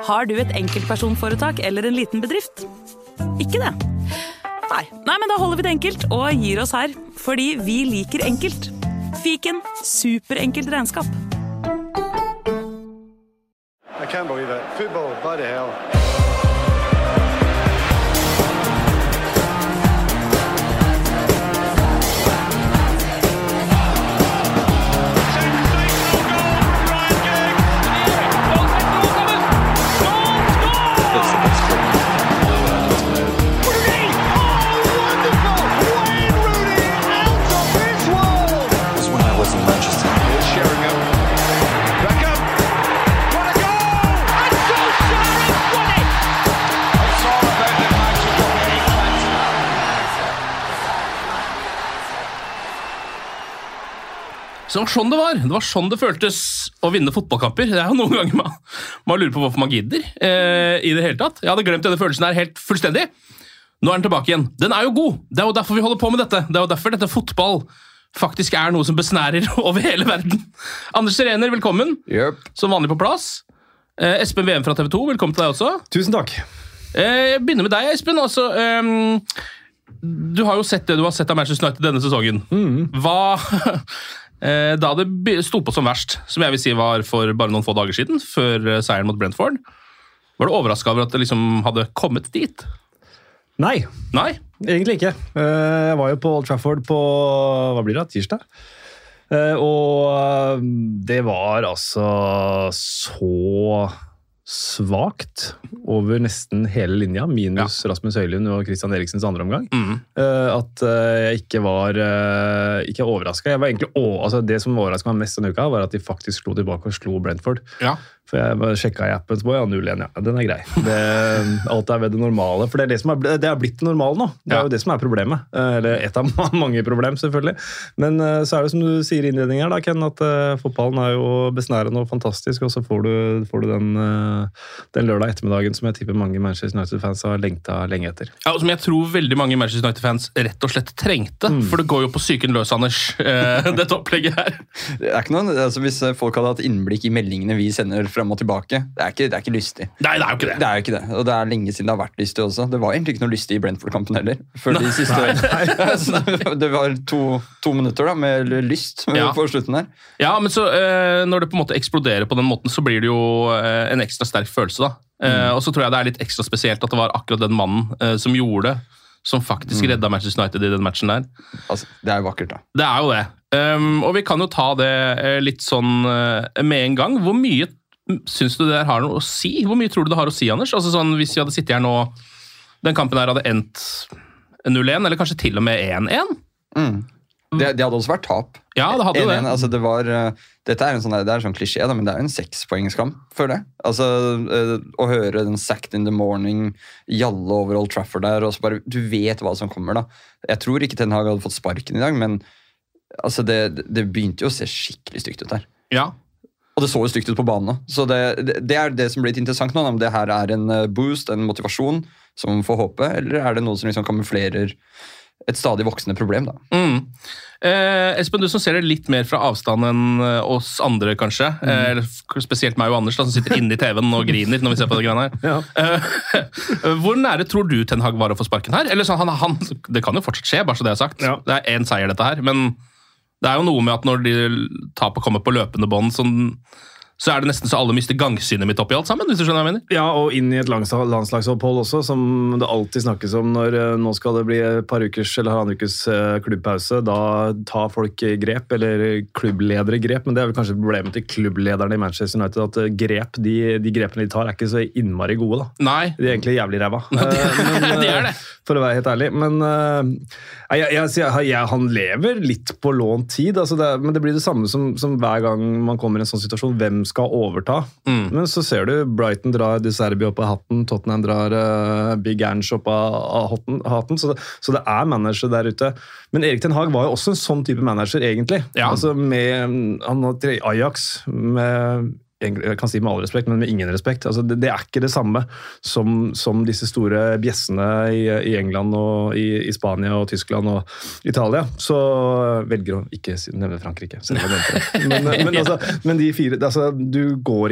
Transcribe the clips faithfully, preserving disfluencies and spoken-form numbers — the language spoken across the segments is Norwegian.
Har du et enkeltpersonforetak eller en liten bedrift? Ikke det? Nei. Nei, men da holder vi det enkelt og gir oss her. Fordi vi liker enkelt. Fiken, superenkelt regnskap. I can't believe it. Football, bloody hell. Så det var sånn det var. Det var sånn det føltes å vinne fotballkamper. Det er jo noen ganger man, man lurer på hvorfor man gidder eh, i det hele tatt. Jeg hadde glemt denne følelsen her helt fullstendig. Nå er den tilbake igjen. Den er jo god. Det er jo derfor vi holder på med dette. Det er jo derfor dette fotball faktisk er noe som besnærer over hele verden. Anders Serener, velkommen. Yep. Som vanlig på plass. Eh, Espen V M fra T V to, velkommen til deg også. Tusen takk. Eh, jeg begynner med deg, Espen. Altså, eh, du har jo sett det du har sett av Manchester United denne sesongen. Mm. Hva... Da det sto på som verst, som jeg vil si var for bare noen få dager siden, før seieren mot Brentford, var du overrasket over at det liksom hadde kommet dit? Nei. Nei? Egentlig ikke. Jeg var jo på Old Trafford på, hva blir det, tirsdag? Og det var altså så svagt over nesten hele linja, minus ja. Rasmus Høylund og Christian Eriksens andre omgang, mm. at jeg ikke var ikke overrasket. Jeg var egentlig, å, altså det som overrasket meg mest denne uka, var at de faktisk slo tilbake og slo Brentford. Ja. For jeg bare sjekket i appen, så var ja, null igjen, ja, den er grei. Det, alt er ved det normale, for det er det som er, det er blitt normalt nå. Det er ja. Jo det som er problemet. Eller et av mange problem, selvfølgelig. Men så er det som du sier i innledningen her, da, Ken, at uh, fotballen er jo besnærende og fantastisk, og så får du, får du den, uh, den lørdag ettermiddagen som jeg tipper mange Manchester United-fans har lengtet lenge etter. Ja, og som jeg tror veldig mange Manchester United-fans rett og slett trengte, mm. for det går jo på syken løs, Anders, uh, dette opplegget her. Det er ikke noe, altså hvis folk hadde hatt innblikk i meldingene vi sender frem og tilbake. Det er ikke, det er ikke lystig. Nei, det er jo ikke det. Det er jo ikke det. Og det er lenge siden det har vært lystig også. Det var egentlig ikke noe lystig i Brentford-kampen heller. Før de siste... Nei, nei. Det var to, to minutter da, med lyst ja. På slutten der. Ja, men så eh, når det på en måte eksploderer på den måten, så blir det jo eh, en ekstra sterk følelse da. Eh, mm. Og så tror jeg det er litt ekstra spesielt at det var akkurat den mannen eh, som gjorde det, som faktisk mm. redda Manchester United i den matchen der. Altså, det er jo vakkert da. Det er jo det. Um, og vi kan jo ta det eh, litt sånn eh, med en gang. Hvor mye syns du det der har noe å si? Hvor mye tror du det har å si, Anders? Altså sånn, hvis vi hadde sittet her nå, den kampen her hadde endt null én, eller kanskje til og med én én? Mm. Det, det hadde også vært tap. Ja, det hadde jo det. Altså, det var, uh, dette er en sånn, det er en sånn klisjé, da, men det er jo en sekspoengskamp, føler jeg. Altså, uh, å høre den sacked in the morning, jalle over Old Trafford der, og så bare, du vet hva som kommer da. Jeg tror ikke Ten Hag hadde fått sparken i dag, men altså, det, det begynte jo å se skikkelig stygt ut der. Ja. Og det så jo stygt ut på banen. Så det, det er det som blir litt interessant nå, om det her er en boost, en motivasjon som man får håpe, eller er det noe som liksom kamuflerer et stadig voksende problem da? Mm. Eh, Espen, du som ser det litt mer fra avstand enn oss andre kanskje, mm. eh, spesielt meg og Anders da, som sitter inne i T V-en og griner når vi ser på det greiene her. Ja. Eh, hvor nære tror du Ten Hag var å få sparken her? Eller så, han, han, det kan jo fortsatt skje, bare så det er sagt. Ja. Det er en seier dette her, men det er jo noe med at når de tapet kommer på løpende bånd, sånn, så er det nesten så alle mister gangsynet mitt oppi alt sammen, hvis du skjønner hva jeg mener. Ja, og inn i et landslagsopphold også, som det alltid snakkes om når nå skal det bli et par ukers eller halvannen ukes klubbpause, da tar folk grep, eller klubbledere grep, men det er vel kanskje problemet til klubblederne i Manchester United, at grep, de, de grepene de tar er ikke så innmari gode da. Nei. De er egentlig jævlig ræva. Ja, det, men, det er det. For å være helt ærlig, men jeg, jeg, jeg, jeg, han lever litt på lånt tid, altså det, men det blir det samme som, som hver gang man kommer i en sånn situasjon, hvem skal overta. Mm. Men så ser du, Brighton drar De Serbi opp av hatten, Tottenham drar uh, Big Ange opp av, av hatten, hatten så, det, så det er manager der ute. Men Erik Ten Hag var jo også en sånn type manager, egentlig. Ja. Altså med, han har Ajax, med jeg kan si med all respekt, men med ingen respekt. Altså, det, det er ikke det samme som, som disse store bjessene i, i England og i, i Spania og Tyskland og Italia. Så velger å ikke nevne Frankrike. Men, men, altså, men de fire, altså, du går ikke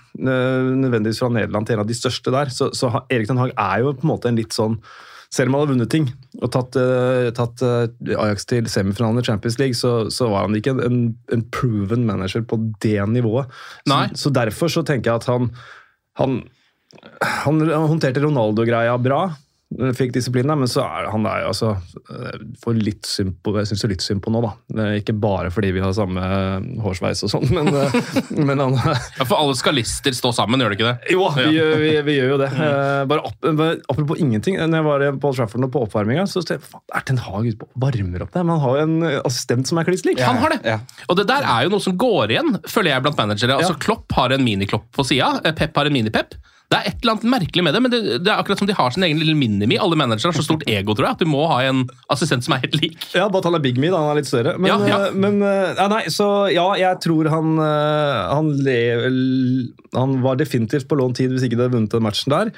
nødvendigvis fra Nederland til en av de største der, så, så Erik Ten Hag er jo på en måte en litt sånn, selv om han har vunnet ting og tatt, uh, tatt uh, Ajax til semifinalen i Champions League, så, så var han ikke en, en proven manager på det nivået. Så, så derfor så tenker jeg at han, han, han håndterte Ronaldo-greia bra, fikk disiplin der, men så er han der, altså, for litt synd på, jeg synes det er litt synd på nå da. Ikke bare fordi vi har samme hårsveis og sånn, men, men han... Ja, for alle skalister står sammen, gjør det ikke det? Jo, vi, ja. vi, vi gjør jo det. Bare, opp, bare apropos ingenting, når jeg var på Old Trafford og på oppvarmingen, så tenkte jeg, er Ten Hag ute på varmer opp det? Men han har jo en assistent som er kliss lik. Ja, han har det. Ja. Og det der er jo noe som går igjen, føler jeg blant managere. Altså, ja. Klopp har en mini-Klopp på siden, Pep har en mini-Pep. Det er et eller annet merkelig med det, men det, det er akkurat som de har sin egen lille minimi. Alle managere har så stort ego, tror jeg, at du må ha en assistent som er helt lik. Ja, bare at han er big me, da. Han er litt større. Men, ja, ja. men ja, nei, så ja, jeg tror han han, lever, han var definitivt på lånt tid hvis ikke det hadde vunnet den matchen der.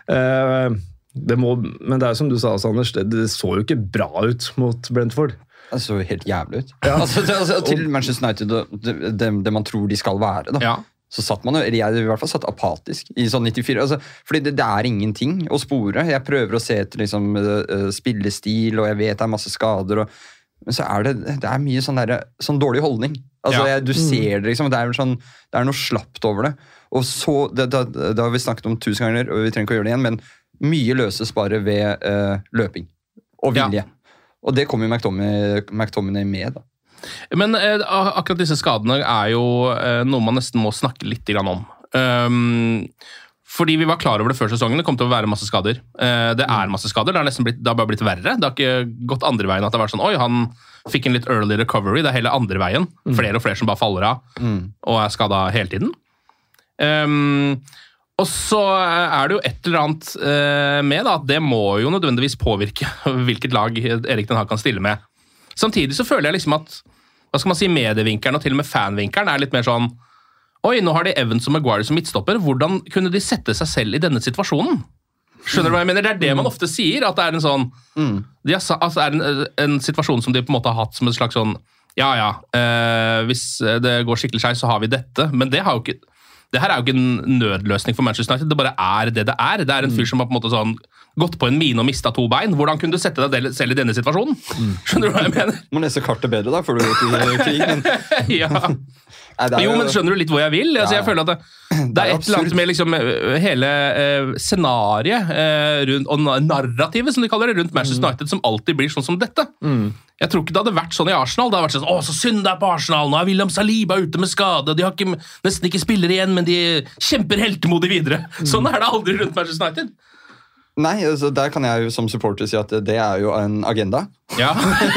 Det må, men det er som du sa, Anders, det, det så jo ikke bra ut mot Brentford. Det så helt jævlig ut. Ja. Altså, til, altså, til Manchester United, det, det, det man tror de skal være, da. Ja. Så satt man jo, eller jeg i hvert fall satt apatisk i sånn nittifire, altså, fordi det, det er ingenting å spore. Jeg prøver å se etter liksom, uh, spillestil, og jeg vet det er masse skader, og, men så er det, det er mye sånn, der, sånn dårlig holdning. Altså, ja. jeg, du ser det liksom, det er, sånn, det er noe slappt over det. Og så, det, det, det har vi snakket om tusen ganger, og vi trenger ikke å gjøre det igjen, men mye løses bare ved uh, løping og vilje. Ja. Og det kommer jo McTominay, McTominay med, da. Men eh, akkurat disse skadene er jo eh, noe man nesten må snakke litt grann om. Um, fordi vi var klar over det før sesongen, det kom til å være masse skader. Uh, det er masse skader, det har nesten blitt, det har bare blitt verre. Det har ikke gått andre veien at det har vært sånn, oi, han fikk en litt early recovery, det er hele andre veien. Mm. Flere og flere som bare faller av mm. og er skadet hele tiden. Um, og så er det jo et eller annet uh, med da, at det må jo nødvendigvis påvirke hvilket lag Erik Ten Hag kan stille med. Samtidig så føler jeg liksom at hva skal man si, medievinkeren og til og med fanvinkeren er litt mer sånn oi, nå har de Evans og Maguire som midtstopper, hvordan kunne de sette seg selv i denne situasjonen? Skjønner du hva jeg mener? Det er det man ofte sier, at det er en sånn mm. de har, altså er en, en situasjon som de på en måte har hatt som en slags sånn ja, ja, eh, hvis det går skikkelig seg, så har vi dette, men det har jo ikke det her er jo ikke en nødløsning for Manchester United, det bare er det det er. Det er en fyr som har på en måte sånn gått på en mine og mistet to bein. Hvordan kunne du sette deg selv i denne situasjonen? Mm. Skjønner du hva jeg mener? Må lese kartet bedre da, før du går til krig. Men... ja. Nei, jo, jo, men skjønner du litt hvor jeg vil? Altså, jeg føler at det, det, det er et eller annet med liksom, hele eh, scenariet eh, rundt, og narrativet, som de kaller det, rundt Manchester United, som alltid blir sånn som dette. Mm. Jeg tror ikke det hadde vært sånn i Arsenal. Det hadde vært sånn, å, så synd det er på Arsenal, nå er William Saliba ute med skade, de har ikke, nesten ikke spillere igjen, men de kjemper heltemodig videre. Sånn er det aldri rundt Manchester United. Nei, altså, der kan jeg jo som supporter si at det er jo en agenda. Ja.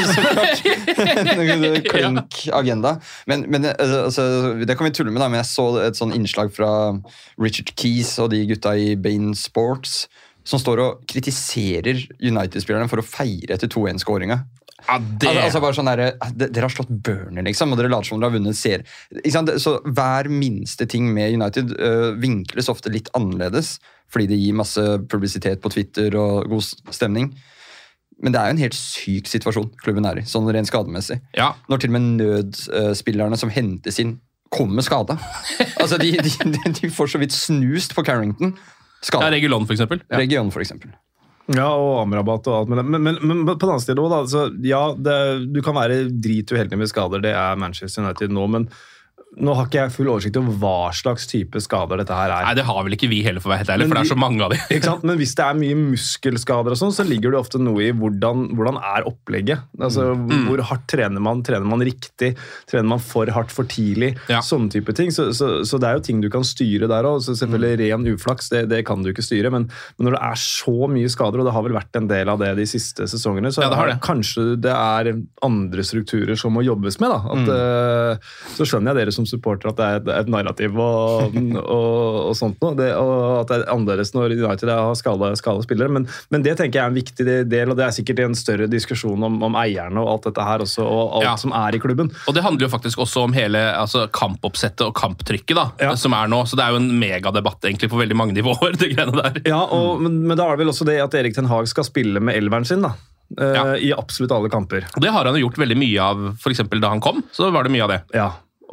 En klink agenda. Men, men altså, det kan vi tulle med da, men jeg så et sånn innslag fra Richard Keys og de gutta i Bein Sports, som står og kritiserer United-spillerne for å feire etter to en-skåringa. Ja, det... altså, altså bare sånn der, dere har slått Burnley liksom, og dere later som dere har vunnet serie. Så hver minste ting med United uh, vinkles ofte litt annerledes, fordi det gir masse publisitet på Twitter og god stemning. Men det er jo en helt syk situasjon klubben er i, sånn rent skademessig. Ja. Når til og med nødspillerne som hentes inn kommer skada. Altså, de, de, de får så vidt snust på Carrington. Skada. Ja, Region for eksempel. Ja. Region for eksempel. Ja, og Amrabat og alt med det. Men, men, men på den annen side også, da, så, ja, det, du kan være drituheldig med skader, det er Manchester United nå, men nå har ikke jeg full oversikt om hva slags type skader dette her er. Nei, det har vel ikke vi heller for å være helt ærlig, for det er så mange av dem. Ikke sant? Men hvis det er mye muskelskader og sånn, så ligger det ofte noe i hvordan, hvordan er opplegget. Altså, mm. hvor hardt trener man? Trener man riktig? Trener man for hardt for tidlig? Ja. Sånne type ting. Så, så, så det er jo ting du kan styre der også. Så selvfølgelig ren uflaks, det, det kan du ikke styre. Men, men når det er så mye skader, og det har vel vært en del av det de siste sesongene, så ja, det det. kanskje det er andre strukturer som må jobbes med. Da. At, mm. uh, så skjønner jeg dere som supporter at det er et, et narrativ og, og, og sånt noe, det, og at det er annerledes når United har skadet spillere, men, men det tenker jeg er en viktig del, og det er sikkert en større diskusjon om, om eierne og alt dette her også, og alt ja. som er i klubben. Og det handler jo faktisk også om hele altså, kampoppsettet og kamptrykket da, ja. som er nå, så det er jo en megadebatt egentlig på veldig mange nivåer, det greiene der. Ja, og, mm. men, men da er det vel også det at Erik Ten Hag skal spille med elveren sin da, ja. i absolutt alle kamper. Og det har han jo gjort veldig mye av, for eksempel da han kom, så var det mye av det. Ja.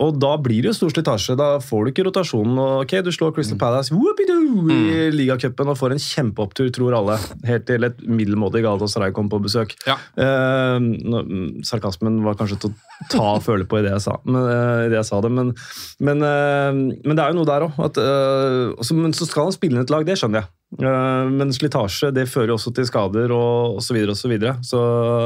og da blir det jo stor slitasje. Da får du ikke rotasjonen. Og ok, du slår Crystal Palace whoopidoo, i mm. ligacupen og får en kjempeopptur, tror alle. Helt til et middelmådig Galatasaray kom på besøk. Ja. Eh, nå, sarkasmen var kanskje til å ta og føle på i det jeg sa, men, uh, i det jeg sa det, men, men, uh, men det er jo noe der også. At, uh, så, men så skal han spille inn et lag, det skjønner jeg. Uh, men slitasje, det fører jo også til skader og, og så videre og så videre. Så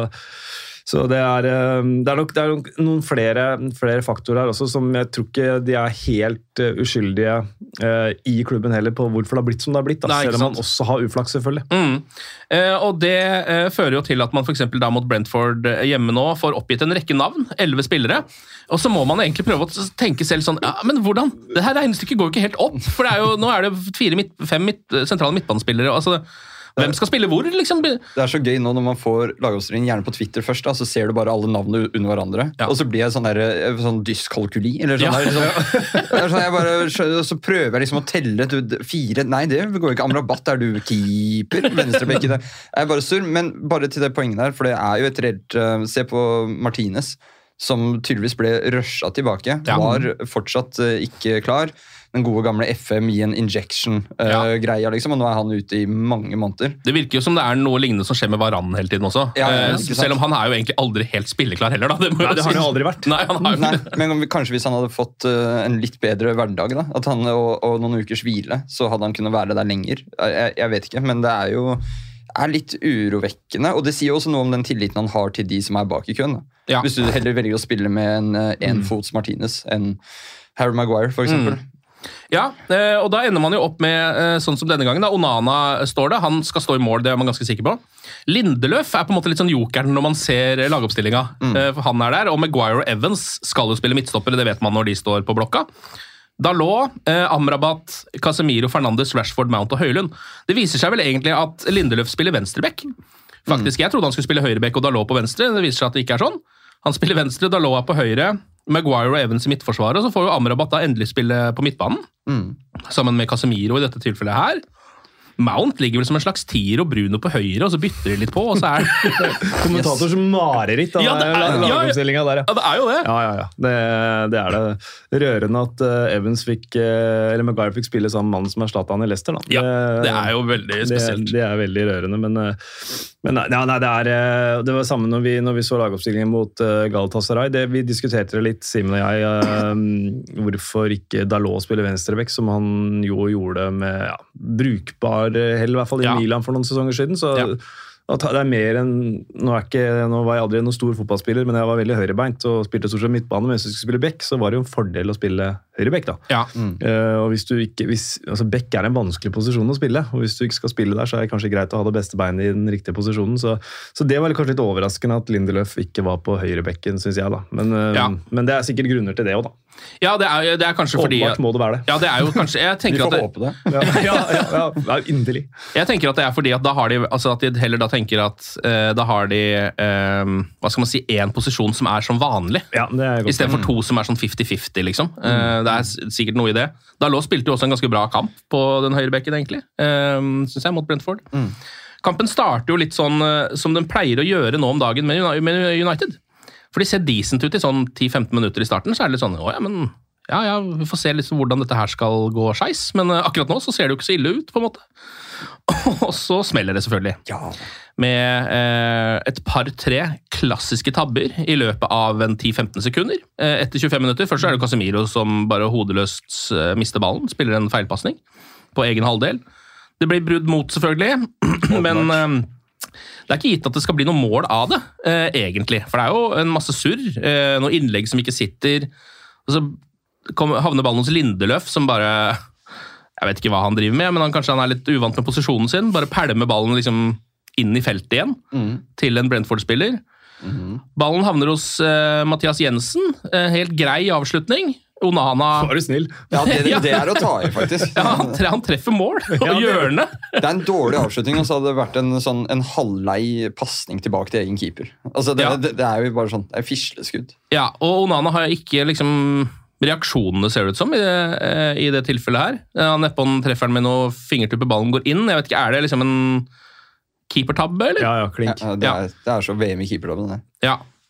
Så det er, det er nok, det er nok noen flere, flere faktorer her også, som jeg tror ikke de er helt uskyldige uh, i klubben heller, på hvorfor det har blitt som det har blitt, da, selv om man også har uflaks selvfølgelig. Mm. Uh, og det uh, fører jo til at man for eksempel da mot Brentford hjemme nå får oppgitt en rekke navn, elleve spillere, og så må man egentlig prøve å tenke selv sånn, ja, men hvordan? Det her regnestykket går jo ikke helt opp, for det er jo, nå er det fire, midt, fem midt, sentrale midtbanespillere, altså hvem skal spille hvor, liksom? Det er så gøy nå når man får lagoppstillingen gjerne på Twitter først, da, så ser du bare alle navnene under hverandre, ja. Og så blir jeg sånn, der, sånn dyskalkuli, eller sånn, ja. der, liksom, sånn jeg bare, så prøver jeg liksom å telle du, fire, nei det går ikke, Amrabat, er du keeper, venstrebekk i det, jeg er bare sur, men bare til det poenget der, for det er jo et redd, se på Martinez, som tydeligvis ble rushet tilbake, ja. Var fortsatt uh, ikke klar, den gode gamle F M i en injection-greia, uh, liksom, og nå er han ute i mange måneder. Det virker jo som det er noe lignende som skjer med Varane hele tiden også, ja, ja, uh, selv om han er jo egentlig aldri helt spilleklar heller, da. Det, Nei, det har han jo aldri vært. Nei, han har jo Nei, men kanskje hvis han hadde fått uh, en litt bedre hverdag, da, at han, og, og noen ukers hvile, så hadde han kunnet være der lenger. Jeg, jeg vet ikke, men det er jo er litt urovekkende, og det sier også noe om den tilliten han har til de som er bak i køen. Ja. Hvis du heller velger å spille med en enfots mm. Martinez enn Harry Maguire, for eksempel. Mm. Ja, og da ender man jo opp med, sånn som denne gangen, da Onana står det, han skal stå i mål, det er man ganske sikker på. Lindeløf er på en måte litt sånn jokeren når man ser lagoppstillinga, mm. for han er der, og Maguire og Evans skal jo spille midtstoppere, det vet man når de står på blokka. Dalot, eh, Amrabat, Casemiro, Fernandes, Rashford, Mount og Høylund. Det viser seg vel egentlig at Lindeløf spiller venstrebekk. Faktisk, mm. jeg trodde han skulle spille høyrebekk og Dalot på venstre, det viser seg at det ikke er sånn. Han spiller venstre, Dalot er på høyre, Maguire og Evans i midtforsvaret, og så får jo Amrabat da endelig spille på midtbanen, mm. sammen med Casemiro i dette tilfellet her. Mount ligger vel som en slags tier og Bruno på høyre, og så bytter de litt på, og så er det kommentators mareritt av ja, det er, lagoppstillingen der, ja. Ja, det er jo det. Ja, ja, ja. Det, det er det rørende at Evans fikk, eller Maguire fikk spille sammen med mannen som erstattet han i Leicester, da. Ja, det er jo veldig spesielt. Det, det er veldig rørende, men, men nei, nei, det er det var samme når vi, når vi så lagoppstillingen mot Galatasaray. Det, vi diskuterte det litt, Simen og jeg, hvorfor ikke Dalot spiller venstrebekk, som han jo gjorde med ja, brukbar heller i hvert fall i ja. Milan for noen sesonger siden, så ja. At det er mer enn, nå, er ikke, nå var jeg aldri noen stor fotballspiller, men jeg var veldig høyrebeint og spilte stort sett midtbane, men hvis du skulle spille bekk, så var det jo en fordel å spille høyrebekk da. Ja. Mm. Uh, og hvis du ikke, hvis, altså bekk er en vanskelig posisjon å spille, og hvis du ikke skal spille der, så er det kanskje greit å ha det beste beinet i den riktige posisjonen, så, så det var kanskje litt overraskende at Lindeløf ikke var på høyrebekken, synes jeg da. Men, uh, ja. men det er sikkert grunner til det også da. Ja, det er, det er kanskje fordi... Åpenbart må det være det. Ja, det er jo kanskje... Jeg tenker Vi får at det, håpe det. Ja, ja, ja, ja, inderlig. Jeg tenker at det er fordi at da har de, altså at de heller da tenker at uh, da har de, uh, hva skal man si, en posisjon som er som vanlig. Ja, det er godt. I stedet for to som er sånn femti femti, liksom. Mm. Uh, det er sikkert noe i det. Dalot spilte jo også en ganske bra kamp på den høyre bekken, egentlig. Uh, synes jeg, mot Brentford. Mm. Kampen starter jo litt sånn uh, som den pleier å gjøre nå om dagen med United. For de ser decent ut i sånn ti til femten minutter i starten, så er det litt sånn, å ja, men ja, ja, vi får se litt hvordan dette her skal gå skeis, men uh, akkurat nå så ser det jo ikke så ille ut, på en måte. Og så smeller det selvfølgelig. Ja. Med uh, et par-tre klassiske tabber i løpet av en ti til femten sekunder. Uh, etter tjuefem minutter, først så er det Casemiro som bare hodeløst uh, mister ballen, spiller en feilpassning på egen halvdel. Det blir brudd mot, selvfølgelig, men... Uh, Det er ikke gitt at det skal bli noe mål av det, eh, egentlig. For det er jo en masse surr, eh, noen innlegg som ikke sitter. Og så kommer, havner ballen hos Lindeløf, som bare... Jeg vet ikke hva han driver med, men han, kanskje han er litt uvant med posisjonen sin. Bare pælmer ballen liksom inn i feltet igjen, mm. til en Brentford-spiller. Mm. Ballen havner hos eh, Mathias Jensen. Eh, helt grei avslutning. Onana... Var du snill? Ja, det, det er å ta i, faktisk. Ja, han, han treffer mål og ja, hjørne. Det er en dårlig avslutning, og så hadde det vært en, sånn, en halvlei passning tilbake til egen keeper. Altså, det, ja. det, det er jo bare sånn, det er fisleskudd. Ja, og Onana har ikke liksom reaksjonene, ser det ut som, i det, i det tilfellet her. Han nedpå treffer han med noe fingertuppe, ballen går inn. Jeg vet ikke, er det liksom en keepertabbe, eller? Ja, ja, klink. Ja, det, er, det er så V M i keepertabben, det. Ja.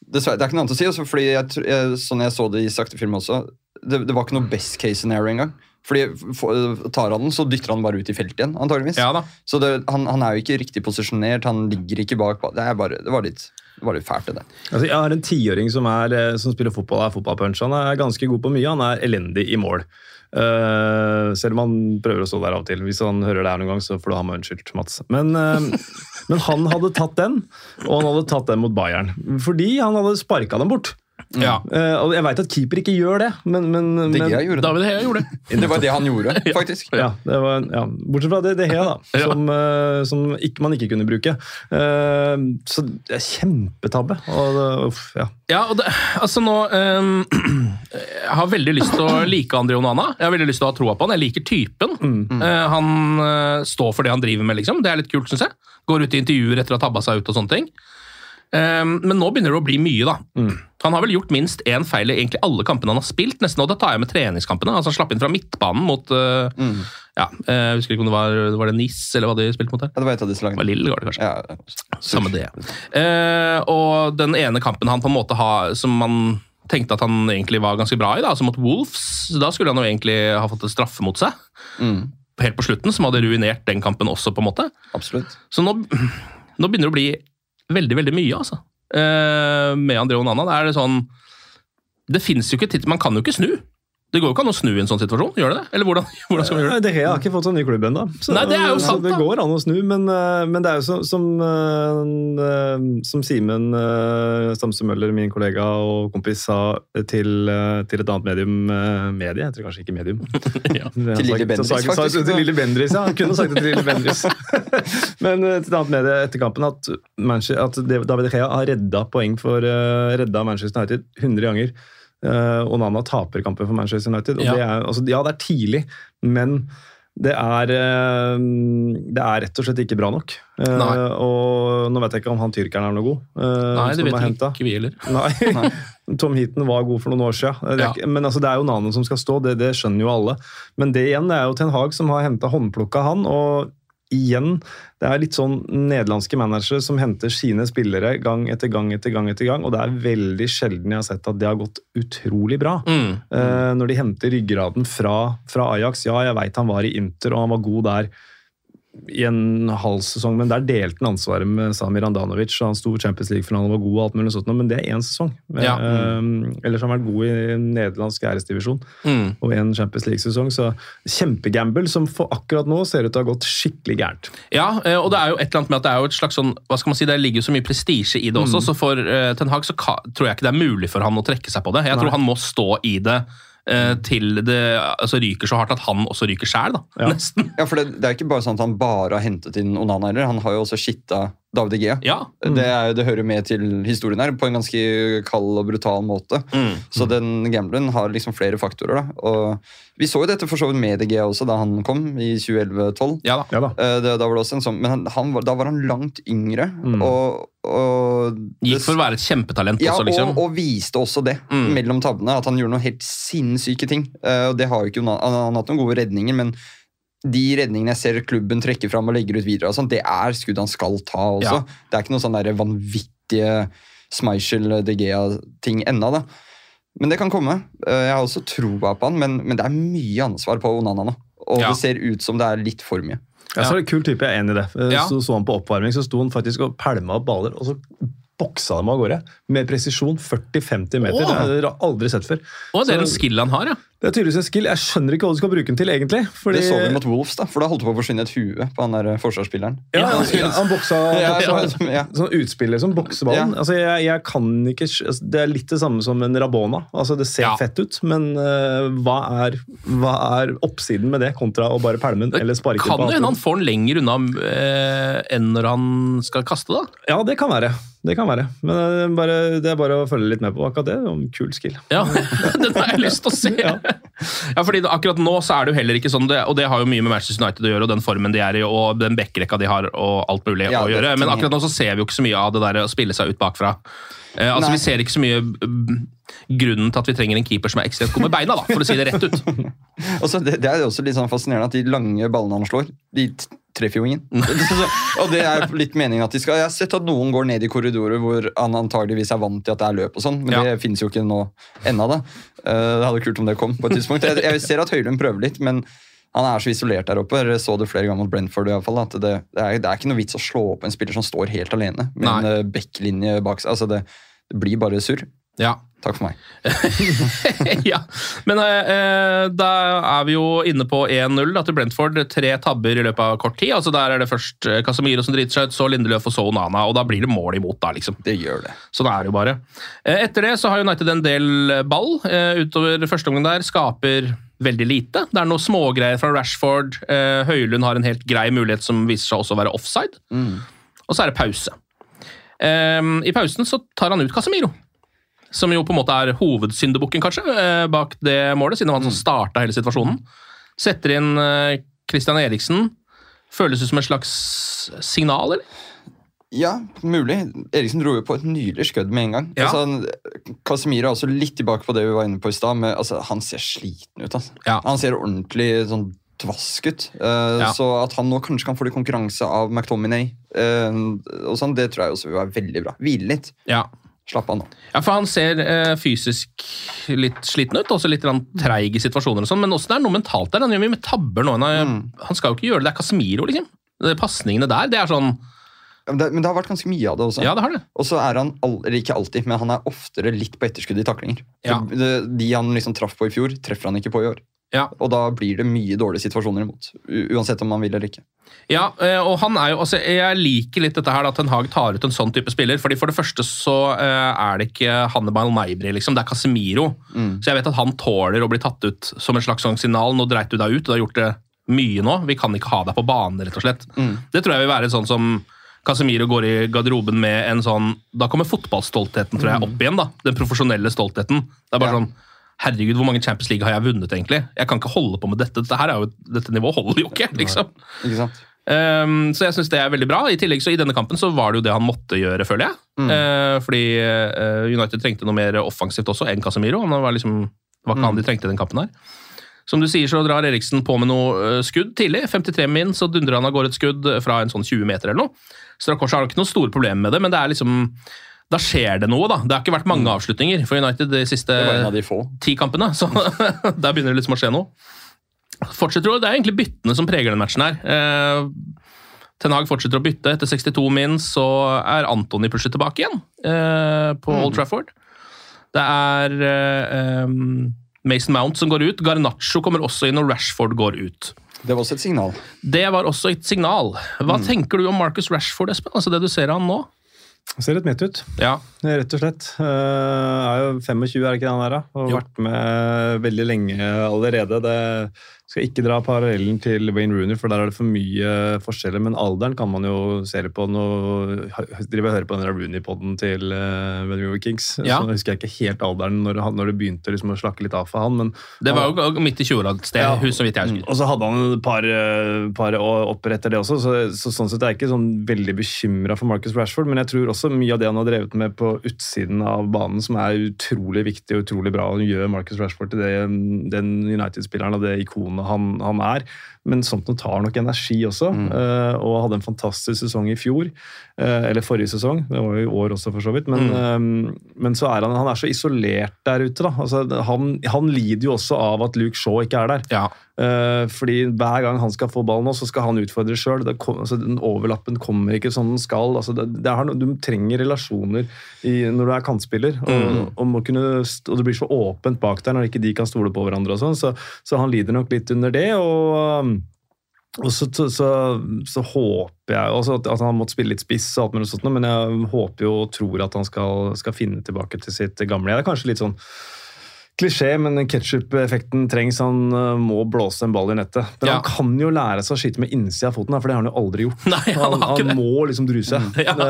dessverre, det er ikke noe annet å si, også, fordi jeg, jeg, sånn jeg så det i sakte film også, det, det var ikke noe best case scenario engang. Fordi tar han den, så dytter han bare ut i feltet igjen, antageligvis. Ja da. Så det, han, han er jo ikke riktig posisjonert, han ligger ikke bak. Det, er bare, det, var, litt, det var litt fælt, det der. Altså, jeg har en tiåring som, er, som spiller fotball, er fotballpunch. Han er ganske god på mye, han er elendig i mål. Uh, selv om han prøver å stå der av og til. Hvis han hører det her noen gang, så får du ha meg unnskyldt, Mats. Men, uh, men han hadde tatt den, og han hadde tatt den mot Bayern. Fordi han hadde sparket dem bort. Ja. Uh, og jeg vet at keeper ikke gjør det, men, men, De men gjorde det. David Hea gjorde det. Det var det han gjorde, faktisk. ja, det var, ja. Bortsett fra det, det Hea, da, Ja. som, uh, som ikke, man ikke kunne bruke. Uh, så det er kjempetabbe. Og det, uff, ja. Ja, og det, altså nå um, Jeg har veldig lyst til å like Andre Onana. Jeg har veldig lyst til å ha troa på han. Jeg liker typen. Mm. Uh, han uh, står for det han driver med, liksom. Det er litt kult, synes jeg. Går ut i intervjuer etter å ha tabba seg ut og sånne ting. Um, men nå begynner det å bli mye, da. Mm. Han har vel gjort minst én feil i egentlig alle kampene han har spilt, nesten, og det tar jeg med treningskampene. Altså Han slapp inn fra midtbanen mot uh, mm. Ja, jeg husker ikke om det var, var det Nice, eller hva de spilte mot her. Ja, det var et av disse lagene. Det var Lille, var det kanskje. Ja, Samme det. Uh, og den ene kampen han på en måte har, som man tenkte at han egentlig var ganske bra i, da, altså mot Wolves, da skulle han jo egentlig ha fått en straffe mot seg. Mm. Helt på slutten, som hadde ruinert den kampen også, på en måte. Absolutt. Så nå, nå begynner det å bli veldig, veldig mye, altså. Uh, med Andre Onana, det er det sånn det finnes jo ikke tid, man kan jo ikke snu. Det går jo ikke an å snu i en sånn situasjon, gjør det det? Eller hvordan, hvordan skal vi gjøre det? Det har ikke fått sånn ny klubb ennå. Nei, det er jo sant, da. Det går an å snu, men, men det er jo så, som som Simen Stamse Møller, min kollega og kompis, sa til, til et annet medium medie, jeg tror kanskje ikke medium. ja. Til Lille Bendriss, faktisk. Til Lille Bendriss, ja. Han kunne sagt det til Lille Bendriss. men til et annet medie etter kampen at, at David Gea har redda poeng for redda Manchester United hundre ganger. Uh, Onana taper kampen for Manchester United. Og ja. Det er, altså, ja, det er tidlig, men det er, uh, det er rett og slett ikke bra nok. Uh, og nå vet jeg ikke om han tyrkeren er noe god. Uh, Nei, det vet vi ikke vi heller. Nei. Nei. Tom Heaton var god for noen år siden. Det er, ja. Men altså, det er jo Onana som skal stå, det, det skjønner jo alle. Men det igjen det er jo Ten Hag som har hentet håndplukket han, og igjen, det er litt sånn nederlandske managere som henter sine spillere gang etter gang etter gang etter gang, og det er veldig sjelden jeg har sett at det har gått utrolig bra. Mm. Uh, når de henter ryggraden fra, fra Ajax, ja, jeg vet han var i Inter, og han var god der i en halv sesong, men der delte han ansvaret med Samir Handanovic, og han sto i Champions League-finalen og var god og alt mulig sånt, men det er en sesong. Ja. Mm. Uh, ellers har han vært god i nederlandsk æresdivisjon, mm. og en Champions League-sesong, så kjempegamble som for akkurat nå ser ut til å ha gått skikkelig gærent. Ja, og det er jo et eller annet med at det er jo et slags sånn, hva skal man si, det ligger jo så mye prestige i det også, mm. så for uh, Ten Hag så ka, tror jeg ikke det er mulig for han å trekke seg på det. Jeg Nei. tror han må stå i det til det altså, ryker så hardt at han også ryker selv, da. Ja. Nesten. Ja, for det, det er ikke bare sånn at han bare har hentet inn Onana, eller han har jo også skitta David Gea. Ja. Mm. Det, er, det hører med til historien her, på en ganske kald og brutal måte. Mm. Så den gamblen har liksom flere faktorer, da. Og vi så jo dette for så vidt med Gea også, da han kom i tjue elleve tolv. Ja da. Ja da. Da, da var det også en sånn, men han, han var, da var han langt yngre, mm. og, og gikk for å være et kjempetalent ja, også, liksom. Og, og viste også det, mm. mellom tabbene, at han gjorde noen helt sinnssyke ting. Og det har jo ikke, han har hatt noen gode redninger, men de redningene jeg ser klubben trekker fram og legger ut videre, og sånt, det er skudd han skal ta også. Ja. Det er ikke noe sånn der vanvittige Schmeichel De Gea-ting enda, da. Men det kan komme. Jeg har også troa på han, men, men det er mye ansvar på Onana nå. Og ja. Det ser ut som det er litt for mye. Ja, så er det kul type, jeg er enig i det. Ja. Så, så han på oppvarming, så sto han faktisk og pælma opp baller, og så boksa dem av gårde. Med presisjon, førti til femti meter. Åh. Det har jeg aldri sett før. Å, det er en skill han har, ja. Det er tydeligvis en skill. Jeg skjønner ikke hva du skal bruke den til, egentlig. Fordi... Det så vi mot Wolves, da, for da holdt det på å forsvinne et hue på han der forsvarsspilleren. Ja, han, ja, han boksa, ja, boksa ja. sånn utspiller som bokseballen. Ja. Altså, jeg, jeg kan ikke... Det er litt det samme som en Rabona. Altså, det ser ja. fett ut, men uh, hva, er, hva er oppsiden med det, kontra å bare pælme den, eller sparke den på? Kan jo hende han får den lenger unna uh, enn når han skal kaste, da? Ja, det kan være. Det kan være. Men uh, bare, det er bare å følge litt med på akkurat det. En kul skill. Ja, den har jeg lyst til å se. Ja. Ja, fordi akkurat nå så er det jo heller ikke sånn, det, og det har jo mye med Manchester United å gjøre, og den formen de er i, og den backrekka de har, og alt mulig ja, å gjøre. Men akkurat nå så ser vi jo ikke så mye av det der å spille seg ut bakfra. Eh, altså Nei. Vi ser ikke så mye grunnen til at vi trenger en keeper som er ekstremt god med beina, da, for å si det rett ut. Og så det, det er jo også litt sånn fascinerende at de lange ballene han slår, de treffer jo ingen. Og det er litt meningen at de skal. Jeg har sett at noen går ned i korridorer hvor han antageligvis er vant til at det er løp og sånn, men ja. det finnes jo ikke nå ennå da. Det hadde vært kult om det kom på et tidspunkt. Jeg, jeg ser at Høylund prøver litt, men han er så isolert der oppe. Jeg så det flere ganger mot Brentford i hvert fall, at det, det, er, det er ikke noe vits å slå opp en spiller som står helt alene med Nei. en backlinje bak seg. Altså det, det blir bare surr. Ja. Takk for meg. ja, men eh, da er vi jo inne på én null da, til Brentford. Tre tabber i løpet av kort tid. Altså der er det først Casemiro som driter seg ut, så Lindeløf og så Onana, og da blir det mål imot da, liksom. Det gjør det. Sånn er det jo bare. Etter det så har United en del ball utover første omgang der, skaper veldig lite. Det er noen smågreier fra Rashford. Høylund har en helt grei mulighet som viser seg også å være offside. Mm. Og så er det pause. I pausen så tar han ut Casemiro, som jo på en måte er hovedsyndebukken kanskje, bak det målet, siden det var han som startet hele situasjonen. Setter inn Christian Eriksen. Føles det som en slags signal, eller? Ja, mulig. Eriksen dro jo på et nydelig skødd med en gang. Ja. Altså, Casemiro er også litt tilbake på det vi var inne på i sted, men altså, han ser sliten ut. Altså. Ja. Han ser ordentlig sånn dvask ut. Uh, ja. Så at han nå kanskje kan få litt konkurranse av McTominay, uh, og sånn, det tror jeg også vil være veldig bra. Hvile litt. Ja. Slapp av nå. Ja, for han ser eh, fysisk litt sliten ut, også litt treig i situasjoner og sånn, men også det er noe mentalt der. Han gjør mye med tabber nå. Han, er, mm. han skal jo ikke gjøre det. Det er Casemiro, liksom. Det passningene der, det er sånn... Ja, men, det, men det har vært ganske mye av det også. Ja, det har det. Og så er han, eller ikke alltid, men han er oftere litt på etterskudd i taklinger. Ja. De, de han liksom traff på i fjor, treffer han ikke på i år. Ja. Og da blir det mye dårlige situasjoner imot, uansett om man vil eller ikke. Ja, og han er jo, altså, jeg liker litt dette her da, at Ten Hag tar ut en sånn type spiller, fordi for det første så uh, er det ikke Hannibal Maibri, liksom, det er Casemiro. Mm. Så jeg vet at han tåler å bli tatt ut som en slags sånn signal. Nå dreit du deg ut, og du har gjort det mye nå. Vi kan ikke ha deg på banen, rett og slett. Mm. Det tror jeg vil være sånn som Casemiro går i garderoben med en sånn, da kommer fotballstoltheten, tror jeg, opp igjen da. Den profesjonelle stoltheten. Det er bare ja. sånn, herregud, hvor mange Champions League har jeg vunnet egentlig? Jeg kan ikke holde på med dette. Dette, her er jo, dette nivået holder jo ikke, liksom. Ikke sant? Um, så jeg synes det er veldig bra. I tillegg så i denne kampen så var det jo det han måtte gjøre, føler jeg. Mm. Uh, fordi uh, United trengte noe mer offensivt også enn Casemiro. Han var liksom, det var ikke mm. han de trengte i den kampen her. Som du sier, så drar Eriksen på med noe skudd tidlig. femtitre min, så dundrer han av gårde et skudd fra en sånn tjue meter eller noe. Strakosha har ikke noe store problemer med det, men det er liksom... Da skjer det noe, da. Det har ikke vært mange avslutninger for United de siste de ti kampene, så der begynner det liksom å skje noe. Fortsetter jo, det er egentlig byttene som preger den matchen her. Eh, Ten Hag fortsetter å bytte. Etter sekstito min så er Antony plutselig tilbake igjen eh, på Old Trafford. Det er eh, Mason Mount som går ut. Garnacho kommer også inn, og Rashford går ut. Det var også et signal. Det var også et signal. Hva mm. tenker du om Marcus Rashford, Espen? Altså det du ser av han nå? Han ser litt mitt ut, ja. rett og slett. Uh, er jo femogtjue, er det ikke han der da? Og har vært med veldig lenge allerede. Det skal ikke dra parallellen til Wayne Rooney, for der er det for mye forskjeller, men alderen kan man jo se litt på. Nå driver jeg og hører på den der Rooney-podden til uh, River Kings, ja. Så husker jeg ikke helt alderen når, når det begynte liksom, å slakke litt av for han. Men det var jo midt i tjueåra et sted, ja. Hus så vidt jeg husker. Og så hadde han et par, par opper etter det også, så, så sånn sett er jeg ikke sånn veldig bekymret for Marcus Rashford, men jeg tror også mye av det han har drevet med på utsiden av banen, som er utrolig viktig og utrolig bra, og gjør Marcus Rashford til det, den United-spilleren og det ikonet Han, han er, men sånt noe tar nok energi også, mm. uh, og hadde en fantastisk sesong i fjor, uh, eller forrige sesong, det var jo i år også for så vidt, men, mm. um, men så er han, han er så isolert der ute da, altså, han, han lider jo også av at Luke Shaw ikke er der, ja. uh, fordi hver gang han skal få ballen nå, så skal han utfordre selv, det kom, altså, den overlappen kommer ikke som den skal, altså, det, det er, du trenger relasjoner i, når du er kantspiller, og, mm. og, må kunne, og det blir så åpent bak der når ikke de kan stole på hverandre og sånn, så, så han lider nok litt under det, og Og så, så, så, så håper jeg også at, at han måtte spille litt spiss, og alt med sånt, men jeg håper jo og tror at han skal, skal finne tilbake til sitt gamle. Det er kanskje litt sånn klisjé, men ketchup-effekten trengs. Han uh, må blåse en ball i nettet. Men ja. Han kan jo lære seg å skyte med innsida av foten, for det har han jo aldri gjort. Nei, han, han, han må liksom dru seg. Mm. Ja.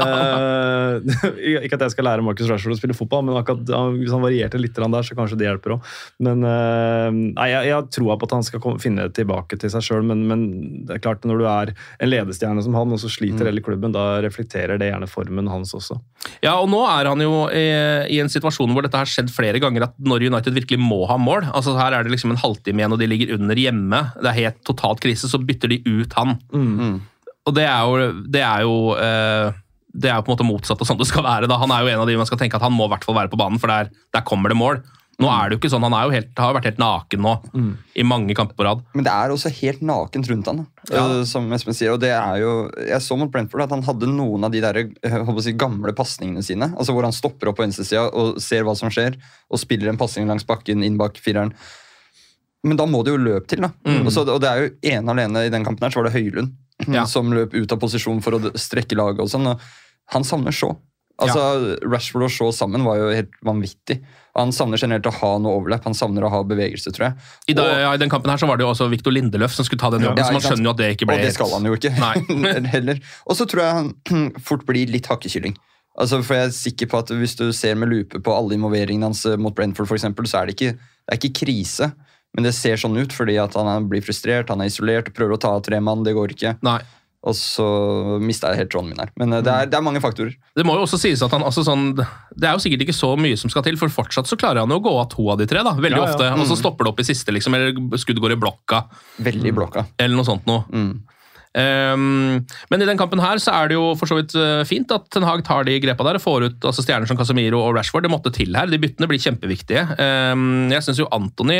Uh, ikke at jeg skal lære Marcus Rashford å spille fotball, men akkurat, hvis han varierte litt der, så kanskje det hjelper også. Men uh, nei, jeg, jeg tror på at han skal komme, finne tilbake til seg selv, men, men det er klart, når du er en ledestjerne som han, og så sliter mm. hele klubben, da reflekterer det gjerne formen hans også. Ja, og nå er han jo i, i en situasjon hvor dette har skjedd flere ganger, at når United virkelig må ha mål. Altså her er det liksom en halvtime igjen, og de ligger under hjemme. Det er helt totalt krise, så bytter de ut han. Mm. og det er jo, det er jo, uh, det er jo på en måte motsatt av sånn det skal være. Da. Han er jo en av de man skal tenke at han må i hvert fall være på banen, for der, der kommer det mål. Nå er det jo ikke sånn, han er jo helt, har vært helt naken nå, mm. i mange kamper på rad. Men det er også helt nakent rundt han, ja. som Espen sier, og det er jo, jeg så mot Brentford at han hadde noen av de der, jeg håper å si, gamle passningene sine, altså hvor han stopper opp på venstresida og ser hva som skjer, og spiller en passning langs bakken, inn bak fireren. Men da må det jo løp til, da. Mm. Og, så, og det er jo en alene i den kampen her, så var det Høylund, ja. som løp ut av posisjon for å strekke laget og sånn, og han savner Shaw. Altså, ja. Rashford og Shaw sammen var jo helt vanvittig. Han savner generelt å ha noe overlapp, han savner å ha bevegelse, tror jeg. I, da, ja, I den kampen her så var det jo også Victor Lindeløf som skulle ta den jobben, ja, så man skjønner jo at det ikke ble... Og det skal han jo ikke, heller. Og så tror jeg han fort blir litt hakkekylling. Altså, for jeg er sikker på at hvis du ser med lupe på alle involveringene hans mot Brentford, for eksempel, så er det ikke, det er ikke krise, men det ser sånn ut fordi at han blir frustrert, han er isolert, prøver å ta av tre mann, det går ikke. Nei. Og så mistet jeg helt tråden min her. Men det er, det er mange faktorer. Det må jo også sies at han, altså sånn, det er jo sikkert ikke så mye som skal til, for fortsatt så klarer han jo å gå av to av de tre, da, veldig ja, ja. ofte. Mm. Og så stopper det opp i siste, liksom, eller skudd går i blokka. Veldig i blokka. Eller noe sånt noe. Mm. Um, men i den kampen her så er det jo for så vidt fint at Ten Hag tar de grepa der og får ut altså stjerner som Casemiro og Rashford. Det måtte til her. De byttene blir kjempeviktige. Um, jeg synes jo Antony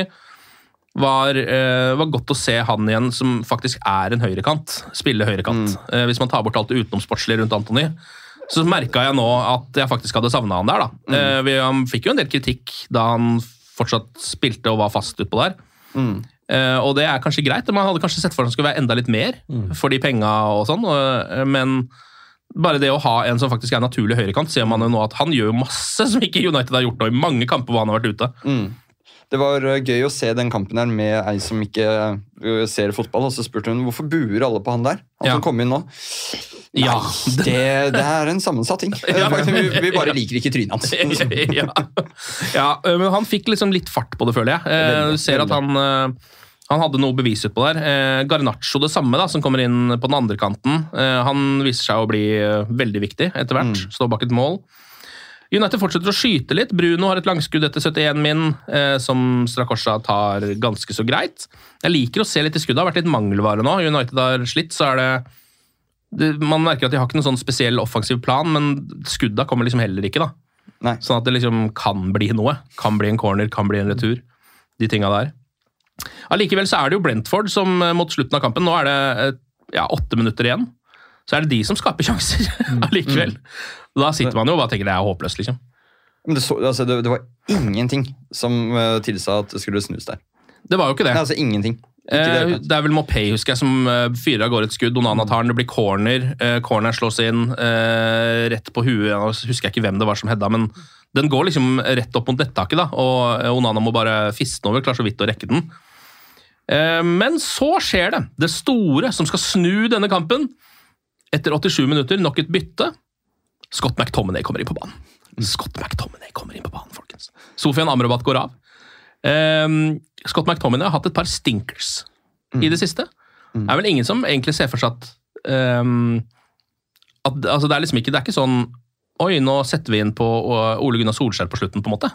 Var, eh, var godt å se han igjen som faktisk er en høyrekant, spille høyrekant. Mm. Eh, hvis man tar bort alt det utenomsportslige rundt Antony, så merket jeg nå at jeg faktisk hadde savnet han der. Da. Mm. Eh, vi, han fikk jo en del kritikk da han fortsatt spilte og var fast utpå der. Mm. Eh, og det er kanskje greit, man hadde kanskje sett for at han skulle være enda litt mer mm. for de penga og sånn, og, men bare det å ha en som faktisk er naturlig høyrekant, ser man jo nå at han gjør masse som ikke United har gjort nå i mange kamper hvor han har vært ute. Mm. Det var gøy å se den kampen her med ei som ikke ser fotball, og så spurte hun hvorfor buer alle på han der? Han ja. som kom inn nå. Nei, ja. det, det er en sammensatt ting. Ja. Vi, vi bare liker ikke trynet hans. ja. ja, men han fikk liksom litt fart på det, føler jeg. Du ser at han, han hadde noe bevis ut på der. Garnacho det samme, da, som kommer inn på den andre kanten. Han viser seg å bli veldig viktig etter hvert. Mm. Står bak et mål. United fortsetter å skyte litt. Bruno har et langskudd etter syttien min, eh, som Strakosha tar ganske så greit. Jeg liker å se litt i skuddet. Det har vært litt mangelvare nå. United har slitt, så er det, det man merker at de har ikke noen sånn spesiell offensiv plan, men skuddet kommer liksom heller ikke, da. Nei. Sånn at det liksom kan bli noe. Kan bli en corner, kan bli en retur. De tingene der. Allikevel så er det jo Brentford som mot slutten av kampen, nå er det ja, åtte minutter igjen, så er det de som skaper sjanser allikevel. Mm. Da sitter man jo og bare tenker det er håpløst, liksom. Men det, så, altså, det, det var ingenting som uh, tilsa at det skulle snus der. Det var jo ikke det. Nei, altså ingenting. Ikke eh, det, det er vel Mopé, husker jeg, som uh, fyrer av går et skudd, Onana tar den, det blir corner, uh, corner slås inn uh, rett på huet, jeg husker jeg ikke hvem det var som hedda, men den går liksom rett opp mot nettaket, da, og Onana må bare fiste over, klarer så vidt å rekke den. Uh, men så skjer det, det store som skal snu denne kampen. Etter åttisju minutter, nok et bytte. Scott McTominay kommer inn på banen. Scott McTominay kommer inn på banen, folkens. Sofian Amrabat går av. Um, Scott McTominay har hatt et par stinkers mm. i det siste. Mm. Det er vel ingen som egentlig ser for seg at, um, at altså det er liksom ikke, det er ikke sånn oi, nå setter vi inn på Ole Gunnar Solskjær på slutten, på en måte.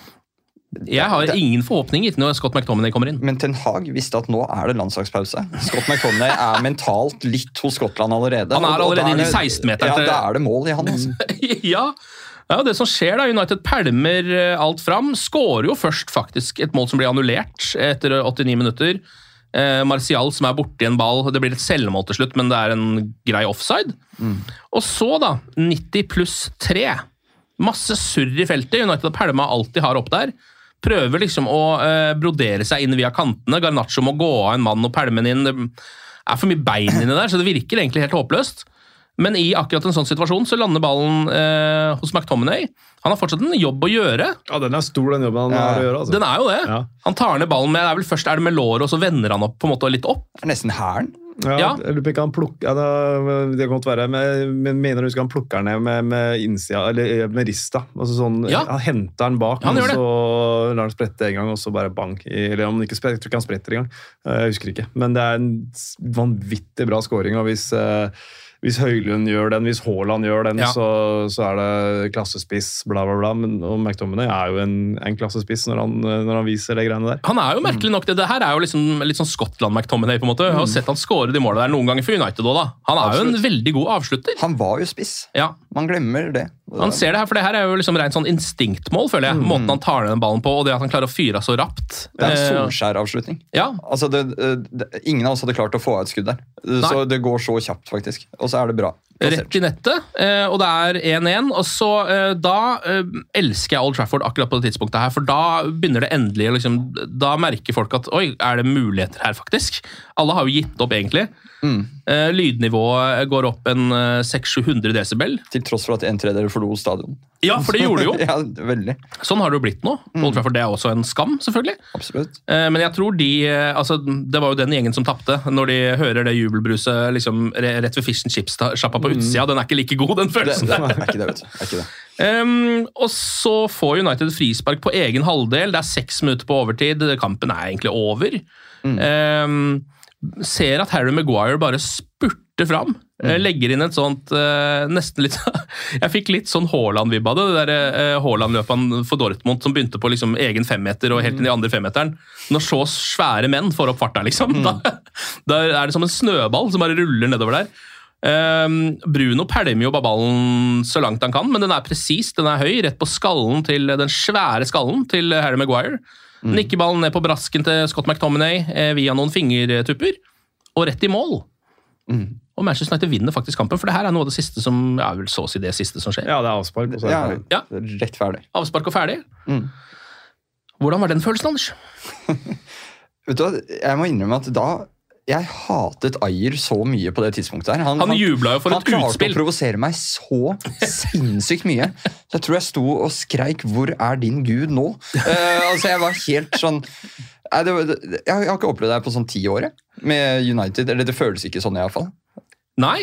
Jeg har ingen forhåpninger når Scott McTominay kommer inn. Men Ten Hag visste at nå er det landslagspause. Scott McTominay er mentalt litt hos Skottland allerede. Han er allerede inne i seksten-meteren. Ja, da er det mål i han. Altså. ja, ja, det som skjer da, United pælmer alt fram, skårer jo først faktisk et mål som blir annullert etter åttini minutter. Eh, Martial som er borte i en ball, det blir et selvmål til slutt, men det er en grei offside. Mm. Og så da, nitti pluss tre. Masse surr i feltet. United pælmer alt de har opp der. Prøver liksom å eh, brodere seg inn via kantene. Garnacho må gå av en mann og pælme den inn. Det er for mye bein inni der, så det virker egentlig helt håpløst. Men i akkurat en sånn situasjon så lander ballen eh, hos McTominay. Han har fortsatt en jobb å gjøre. Ja, den er stor, den jobben han ja. har å gjøre. Altså. Den er jo det. Ja. Han tar ned ballen med, det er vel først er det med låret, og så vender han opp på en måte litt opp. Det er nesten hæren. Ja, ja. Jeg lurer på ikke han plukker, ja, det kan godt være, men, men mener du skal han plukker ned med, med innsida, eller med rista, altså sånn, ja. Han henter den bak, han og så lar han sprette en gang, og så bare bang, eller om han ikke spretter, jeg tror ikke han spretter en gang, jeg husker ikke, men det er en vanvittig bra scoring, og hvis Hvis Høylund gjør den, hvis Haaland gjør den, ja. så, så er det klassespiss, bla bla bla, men og McTominay er jo en, en klassespiss når han, når han viser det greiene der. Han er jo merkelig nok, det, det her er jo liksom litt sånn Skottland-McTominay på en måte. Jeg har sett han score skårer de målene der noen ganger for United også, da. Han er Absolutt. jo en veldig god avslutter. Han var jo spiss. Ja. Man glemmer det. Han ser det her, for det her er jo liksom rent sånn instinktmål, føler jeg. Mm. Måten han tar ned den ballen på, og det at han klarer å fyre så rapt. Det er en Solskjær-avslutning. Ja. Altså, det, det, ingen av oss hadde klart å få av et skudd der. Nei. Så det går så kjapt, faktisk. Og så er det bra. Rett i nettet, og det er én én, og så da elsker jeg Old Trafford akkurat på det tidspunktet her, for da begynner det endelig, liksom, da merker folk at, oi, er det muligheter her faktisk? Alle har jo gitt opp egentlig. Mm. Lydnivået går opp en seks til sju hundre desibel. Til tross for at en tredjedel forlot stadion. Ja, for det gjorde det jo. Ja, veldig. Sånn har det jo blitt nå. Old Trafford, det er også en skam, selvfølgelig. Absolutt. Men jeg tror de, altså, det var jo den gjengen som tappte, når de hører det jubelbruset liksom, rett ved fish and chips-sjappa på utsida. Den er ikke like god, den følelsen. Det, det er ikke det, vet du. Det er ikke det. Um, og så får United frispark på egen halvdel. Det er seks minutter på overtid. Kampen er egentlig over. Mm. Um, ser at Harry Maguire bare spurter fram. Mm. Legger inn et sånt uh, nesten litt jeg fikk litt sånn Haaland-vibb av det. Det der uh, Haaland-løpet han for Dortmund som begynte på liksom, egen femmeter og helt inn i andre femmeteren. Når så svære menn får opp farta, liksom. Mm. Da, da er det som en snøball som bare ruller nedover der. Um, Bruno pælmer jo ballen så langt han kan, men den er presis, den er høy, rett på skallen til den svære skallen til Harry Maguire. Mm. Nikker ballen ned på brasken til Scott McTominay eh, via noen fingertupper, og rett i mål. Mm. Og Manchester United vinner faktisk kampen, for det her er noe av det siste som, ja, vel så å si det siste som skjer. Ja, det er avspark, og så er det ferdig. Ja, ja. Rett ferdig. Avspark og ferdig. Mm. Hvordan var den følelsen, Anders? Vet du hva, jeg må innrømme at da jeg hatet Ayer så mye på det tidspunktet her. Han, han jubla jo for et utspill. Han klarte å provosere meg så sinnssykt mye. Så jeg tror jeg sto og skreik, hvor er din Gud nå? Uh, altså jeg var helt sånn nei, det, det, jeg, jeg har ikke opplevd det her på sånn ti år med United, eller det føles ikke sånn i hvert fall. Nei,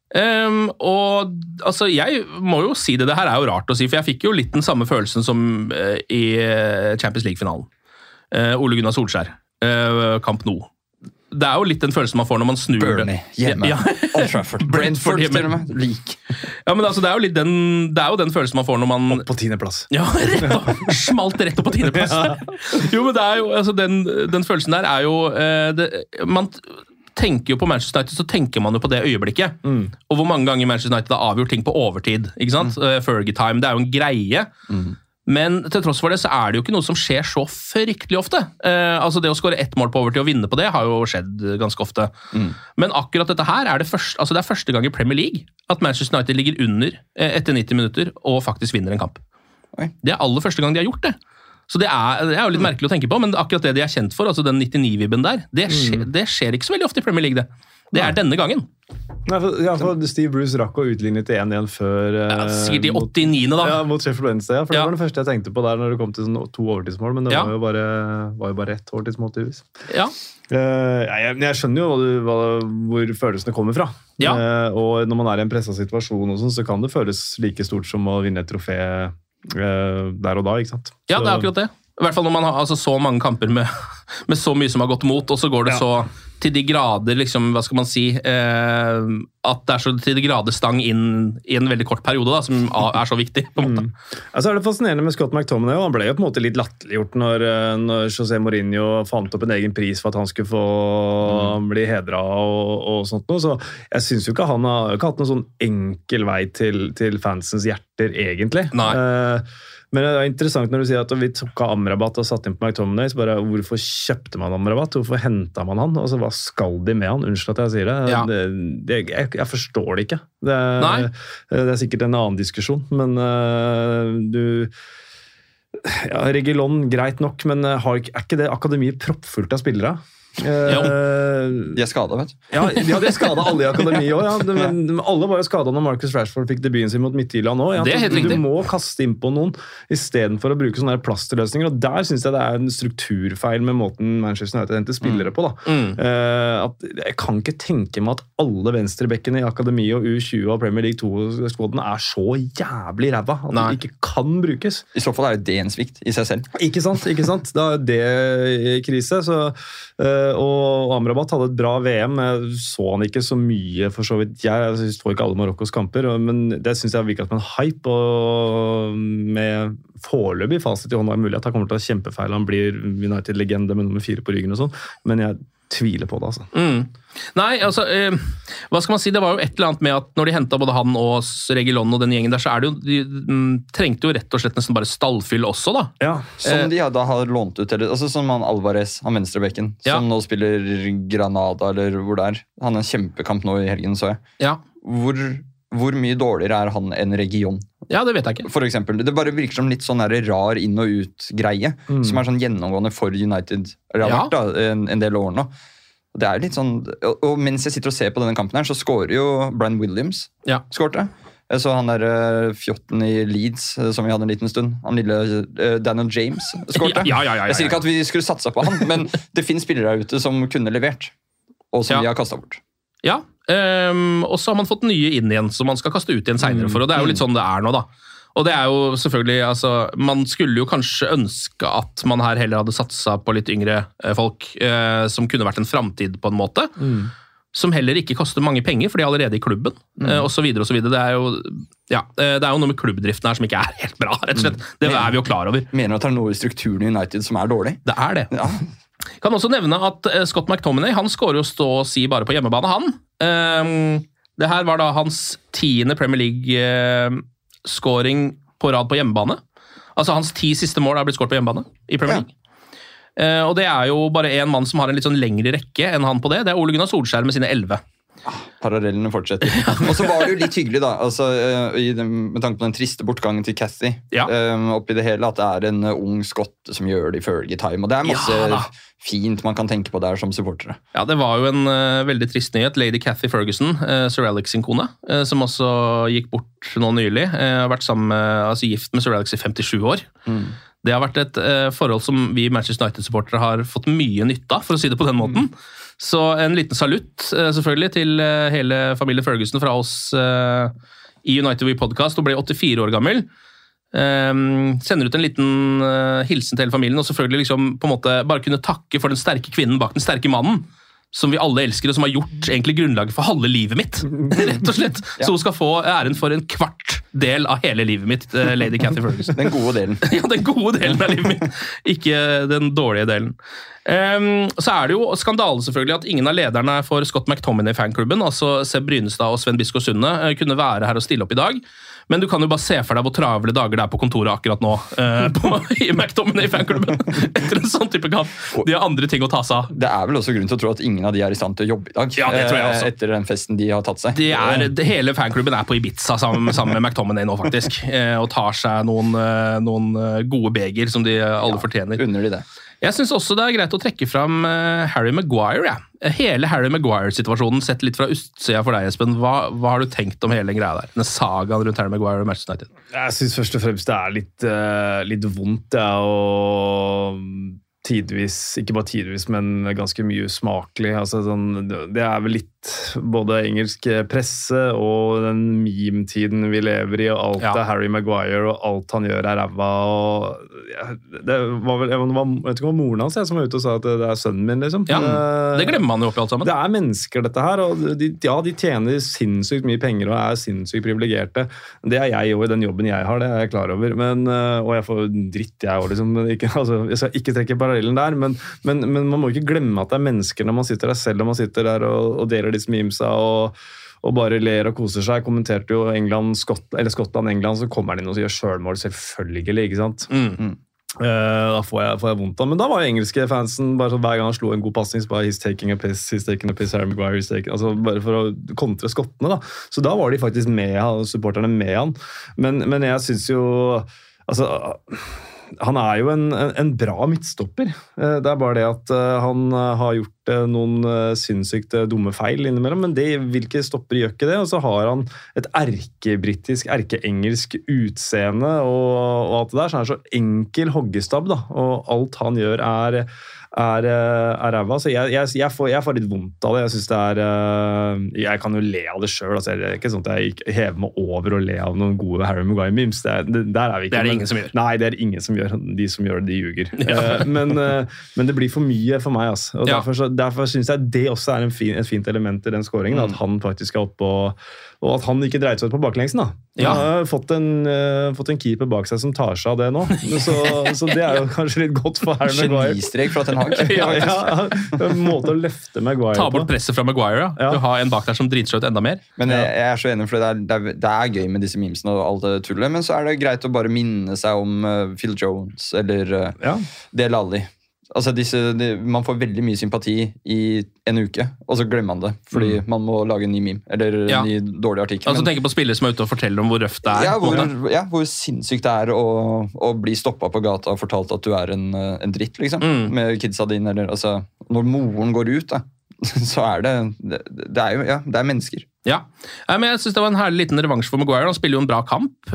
um, og altså jeg må jo si det, det her er jo rart å si, for jeg fikk jo litt den samme følelsen som uh, i Champions League-finalen. Uh, Ole Gunnar Solskjær, uh, Camp Nou. Det er jo litt den følelsen man får når man snur Burnley, hjemme, ja. Old Trafford, Brentford, til og med, lik. Ja, men altså, det er jo litt den, det er jo den følelsen man får når man... Opp på tiendeplass. Ja, rett opp, smalt rett opp på tiendeplass. Ja. Jo, men det er jo, altså, den, den følelsen der er jo, eh, det, man tenker jo på Manchester United, så tenker man jo på det øyeblikket. Mm. Og hvor mange ganger Manchester United har avgjort ting på overtid, ikke sant? Mm. Fergie time, det er jo en greie. Mm. Men til tross for det så er det jo ikke noe som skjer så fryktelig ofte. Eh, altså det å skåre ett mål på overtid og vinne på det har jo skjedd ganske ofte. Mm. Men akkurat dette her er det, første, altså det er første gang i Premier League at Manchester United ligger under eh, etter nitti minutter og faktisk vinner en kamp. Oi. Det er aller første gang de har gjort det. Så det er, det er jo litt merkelig å tenke på, men akkurat det de er kjent for, altså den nittini-vibben der, det skjer, mm. det skjer ikke så veldig ofte i Premier League, det. Det er denne gangen. Nei, for, ja, for Steve Bruce rakk å utligne til én igjen før ja, sikkert i åttiniende da. Ja, mot Sheffield Wednesday, ja, for ja. Det var det første jeg tenkte på der når det kom til sånn to overtidsmål, men det ja. var, jo bare, var jo bare ett overtidsmål tydeligvis. Ja. Uh, jeg, jeg skjønner jo hva du, hva, hvor følelsene kommer fra. Ja. Uh, og når man er i en presset situasjon, og sånn, så kan det føles like stort som å vinne et trofé uh, der og da, ikke sant? Ja, så, det er akkurat det. I hvert fall når man har altså, så mange kamper med, med så mye som har gått mot, og så går det ja. så til de grader, liksom, hva skal man si, eh, at det er så til de grader stang inn i en veldig kort periode, da, som er så viktig, på en måte. Mm. Altså er det fascinerende med Scott McTominay, og han ble jo på en måte litt latterliggjort når, når José Mourinho fant opp en egen pris for at han skulle få mm. bli hedret og, og sånt noe, så jeg synes jo ikke han har ikke hatt noen sånn enkel vei til, til fansens hjerter, egentlig. Nei. Eh, Men det er interessant når du sier at vi tok av Amrabat og satt inn på McTominay, så bare hvorfor kjøpte man Amrabat? Hvorfor hentet man han? Altså, hva skal de med han? Unnskyld at jeg sier det. Ja. det, det jeg, jeg forstår det ikke. Det er, det er sikkert en annen diskusjon, men uh, du... Ja, Reguilon, greit nok, men har, er ikke det akademiet proppfullt av spillere? Uh, de er skadet, vet du. Ja, ja, de er skadet alle i akademiet også, ja. Men, men alle var jo skadet når Marcus Rashford fikk debuten sin mot Midtjylland også. Ja. Det er helt riktig. Du må kaste inn på noen i stedet for å bruke sånne her plasterløsninger, og der synes jeg det er en strukturfeil med måten Manchester United henter spillere på. Da. Mm. Uh, at, jeg kan ikke tenke meg at alle venstrebekkene i akademiet og U tjue og Premier League to-skåden er så jævlig ræva at Nei. de ikke kan brukes. I så fall er det en svikt i seg selv. Ikke sant, ikke sant? Da er det krise, så uh, og Amrabat hadde et bra V M. Jeg så han ikke så mye, for så vidt. Jeg så ikke alle Marokkos kamper, men det synes jeg virket som en hype, og med foreløpig fasit i hånda er mulig at han kommer til å ha kjempefeil. Han blir United-legende med nummer fire på ryggen og sånn, men jeg tviler på det, altså. Mm. Nei, altså, eh, hva skal man si, det var jo et eller annet med at når de hentet både han og Reguilón og den gjengen der, så er det jo, de mm, trengte jo rett og slett nesten bare stallfyll også, da. Ja, som de ja, da har lånt ut, eller, altså som han Alvarez, han venstrebekken, ja. Som nå spiller Granada, eller hvor det er. Han har en kjempekamp nå i helgen, så jeg. Ja. Hvor, hvor mye dårligere er han enn Region? Ja, det vet jeg ikke. For eksempel, det bare virker som litt sånn der rar inn- og ut-greie, mm. som er sånn gjennomgående for United, eller har ja. vært da, en, en del år nå. Det er litt sånn, og mens jeg sitter og ser på denne kampen her, så skårer jo Brian Williams. Ja. Skårte. Jeg så han der uh, fjotten i Leeds, uh, som vi hadde en liten stund. Han lille uh, Daniel James skårte. Ja, ja, ja, ja, ja. Jeg sier ikke at vi skulle satse på han, men det finnes spillere der ute som kunne levert, og som ja. vi har kastet bort. Ja, um, og så har man fått nye inn igjen, som man skal kaste ut igjen senere for, og det er jo litt sånn det er nå da. Og det er jo selvfølgelig, altså, man skulle jo kanskje ønske at man her heller hadde satset på litt yngre eh, folk, eh, som kunne vært en fremtid på en måte, mm. som heller ikke koster mange penger, for de er allerede i klubben, mm. eh, og så videre og så videre. Det er jo, ja, det er jo noe med klubbdriften her som ikke er helt bra, rett og slett. Det mm. er vi jo klar over. Mener du at det er noe i strukturen i United som er dårlig? Det er det. Ja. Kan også nevne at eh, Scott McTominay, han skårer jo stå og si bare på hjemmebane, han. Um, det her var da hans tiende Premier League eh, scoring på rad på hjemmebane. Altså hans ti siste mål har blitt skåret på hjemmebane i Premier League. Ja. Uh, og det er jo bare en mann som har en litt sånn lengre rekke enn han på det. Det er Ole Gunnar Solskjær med sine elleve. Parallellene fortsetter. Og så var det jo litt hyggelig da, altså, med tanke på den triste bortgangen til Cathy, ja. um, oppi det hele, at det er en ung skott som gjør det i Fergie time, og det er masse ja, fint man kan tenke på der som supportere. Ja, det var jo en uh, veldig trist nyhet. Lady Cathy Ferguson, uh, Sir Alex sin kone, uh, som også gikk bort nå nylig, uh, har vært sammen med, altså gift med Sir Alex i femtisju år. Mm. Det har vært et uh, forhold som vi Manchester United-supportere har fått mye nytte av, for å si det på den måten. Mm. Så en liten salutt selvfølgelig til hele familien Ferguson fra oss i United We Podcast, og ble åttifire år gammel. Sender ut en liten hilsen til hele familien, og selvfølgelig liksom på en måte bare kunne takke for den sterke kvinnen bak den sterke mannen, som vi alle elsker, og som har gjort egentlig grunnlaget for halve livet mitt, rett og slett. Ja. Så hun skal få æren for en kvart del av hele livet mitt, Lady Cathy Ferguson. Den gode delen. Ja, den gode delen av livet mitt, ikke den dårlige delen. Um, så er det jo skandale selvfølgelig at ingen av lederne for Scott McTominay-fanklubben, altså Seb Brynestad og Sven Bisko Sunde, kunne være her og stille opp i dag. Men du kan jo bare se for deg hvor travle dager det er på kontoret akkurat nå uh, på, i McTominay-fanklubben etter en sånn type kamp. De har andre ting å ta seg av. Det er vel også grunn til å tro at ingen av de er i stand til å jobbe i dag. Ja, det tror jeg også. Etter den festen de har tatt seg. Det er, det, hele fanklubben er på Ibiza sammen, sammen med McTominay nå, faktisk. Og tar seg noen, noen gode beger som de alle ja, fortjener. Unner de det. Jeg synes også det er greit å trekke fram Harry Maguire. Ja. Hele Harry Maguire-situasjonen sett litt fra utsida for deg, Espen. Hva, hva har du tenkt om hele den greia der? Den sagaen rundt Harry Maguire og Manchester United? Jeg synes først og fremst det er litt, uh, litt vondt, ja, og tidvis, ikke bare tidvis, men ganske mye usmakelig. Altså, sånn, det er vel litt både engelsk presse og den meme-tiden vi lever i, og alt ja. er Harry Maguire, og alt han gjør er ræva. Og, ja, det var vel, jeg vet ikke om moren hans jeg, som var ute og sa at det er sønnen min, liksom. Ja, det glemmer man jo oppi alt sammen. Det er mennesker, dette her, og de, ja, de tjener sinnssykt mye penger og er sinnssykt privilegerte. Det er jeg jo i den jobben jeg har, det er jeg klar over. Men, og jeg får dritt jeg også, liksom. Ikke, altså, jeg skal ikke trekke parallellen der, men, men, men man må ikke glemme at det er mennesker når man sitter der selv, og man sitter der og, og deler disse memesa og, og bare ler og koser seg. Jeg kommenterte jo England, Skott, eller Skottland-England, så kommer han inn og gjør selvmål, selvfølgelig, ikke sant? Mm. Mm. Uh, da får jeg, får jeg vondt av, men da var jo engelske fansen bare så hver gang han slo en god passning, så bare he's taking a piss, he's taking a piss, Harry Maguire, he's taking, altså bare for å kontre skottene da, så da var de faktisk med, supporterne med han, men, men jeg synes jo altså han er jo en, en, en bra midtstopper. Det er bare det at han har gjort noen sinnssykt dumme feil innimellom, men det, hvilke stopper gjør ikke det? Og så har han et erkebrittisk, erkeengelsk utseende, og, og alt det der, så er han så enkel hoggestabb, da, og alt han gjør er er, er ræva, så jeg, jeg, jeg, får, jeg får litt vondt av det. Jeg synes det er jeg kan jo le av det selv, altså, det er ikke sånn at jeg hever meg over og le av noen gode Harry Maguire memes, det, det, der er vi ikke. Det er det men, ingen som gjør. Nei, det er det ingen som gjør. De som gjør det, de ljuger. Ja. men, men det blir for mye for meg, altså. Og ja. derfor, så, derfor synes jeg det også er en fin, et fint element i den scoringen, mm. at han faktisk er oppe og, og at han ikke dreide seg ut på baklengsen da. Ja. Han har fått en, uh, fått en keeper bak seg som tar seg av det nå, så, så det er jo kanskje litt godt for Harry Maguire. Genistrek fra Ten Hag. ja, ja, en måte å løfte Maguire på. Ta bort presset fra Maguire, ja. Du har en bak der som driter seg ut enda mer. Men jeg, jeg er så enig, for det er, det, er, det er gøy med disse memesene og alt det tullet, men så er det greit å bare minne seg om uh, Phil Jones eller uh, ja. Dele Alli. Altså disse, de, man får veldig mye sympati i en uke, og så glemmer man det, fordi mm. man må lage en ny meme, eller en ja. ny dårlig artikkel. Altså tenker på spillere som er ute og forteller om hvor røft det er. Ja, hvor, ja, hvor sinnssykt det er å, å bli stoppet på gata og fortalt at du er en, en dritt, liksom, mm. med kidsa dine, eller altså, når moren går ut, da, så er det, det, det er jo, ja, det er mennesker. Ja, men jeg synes det var en herlig liten revansj for Maguire. Han spiller jo en bra kamp,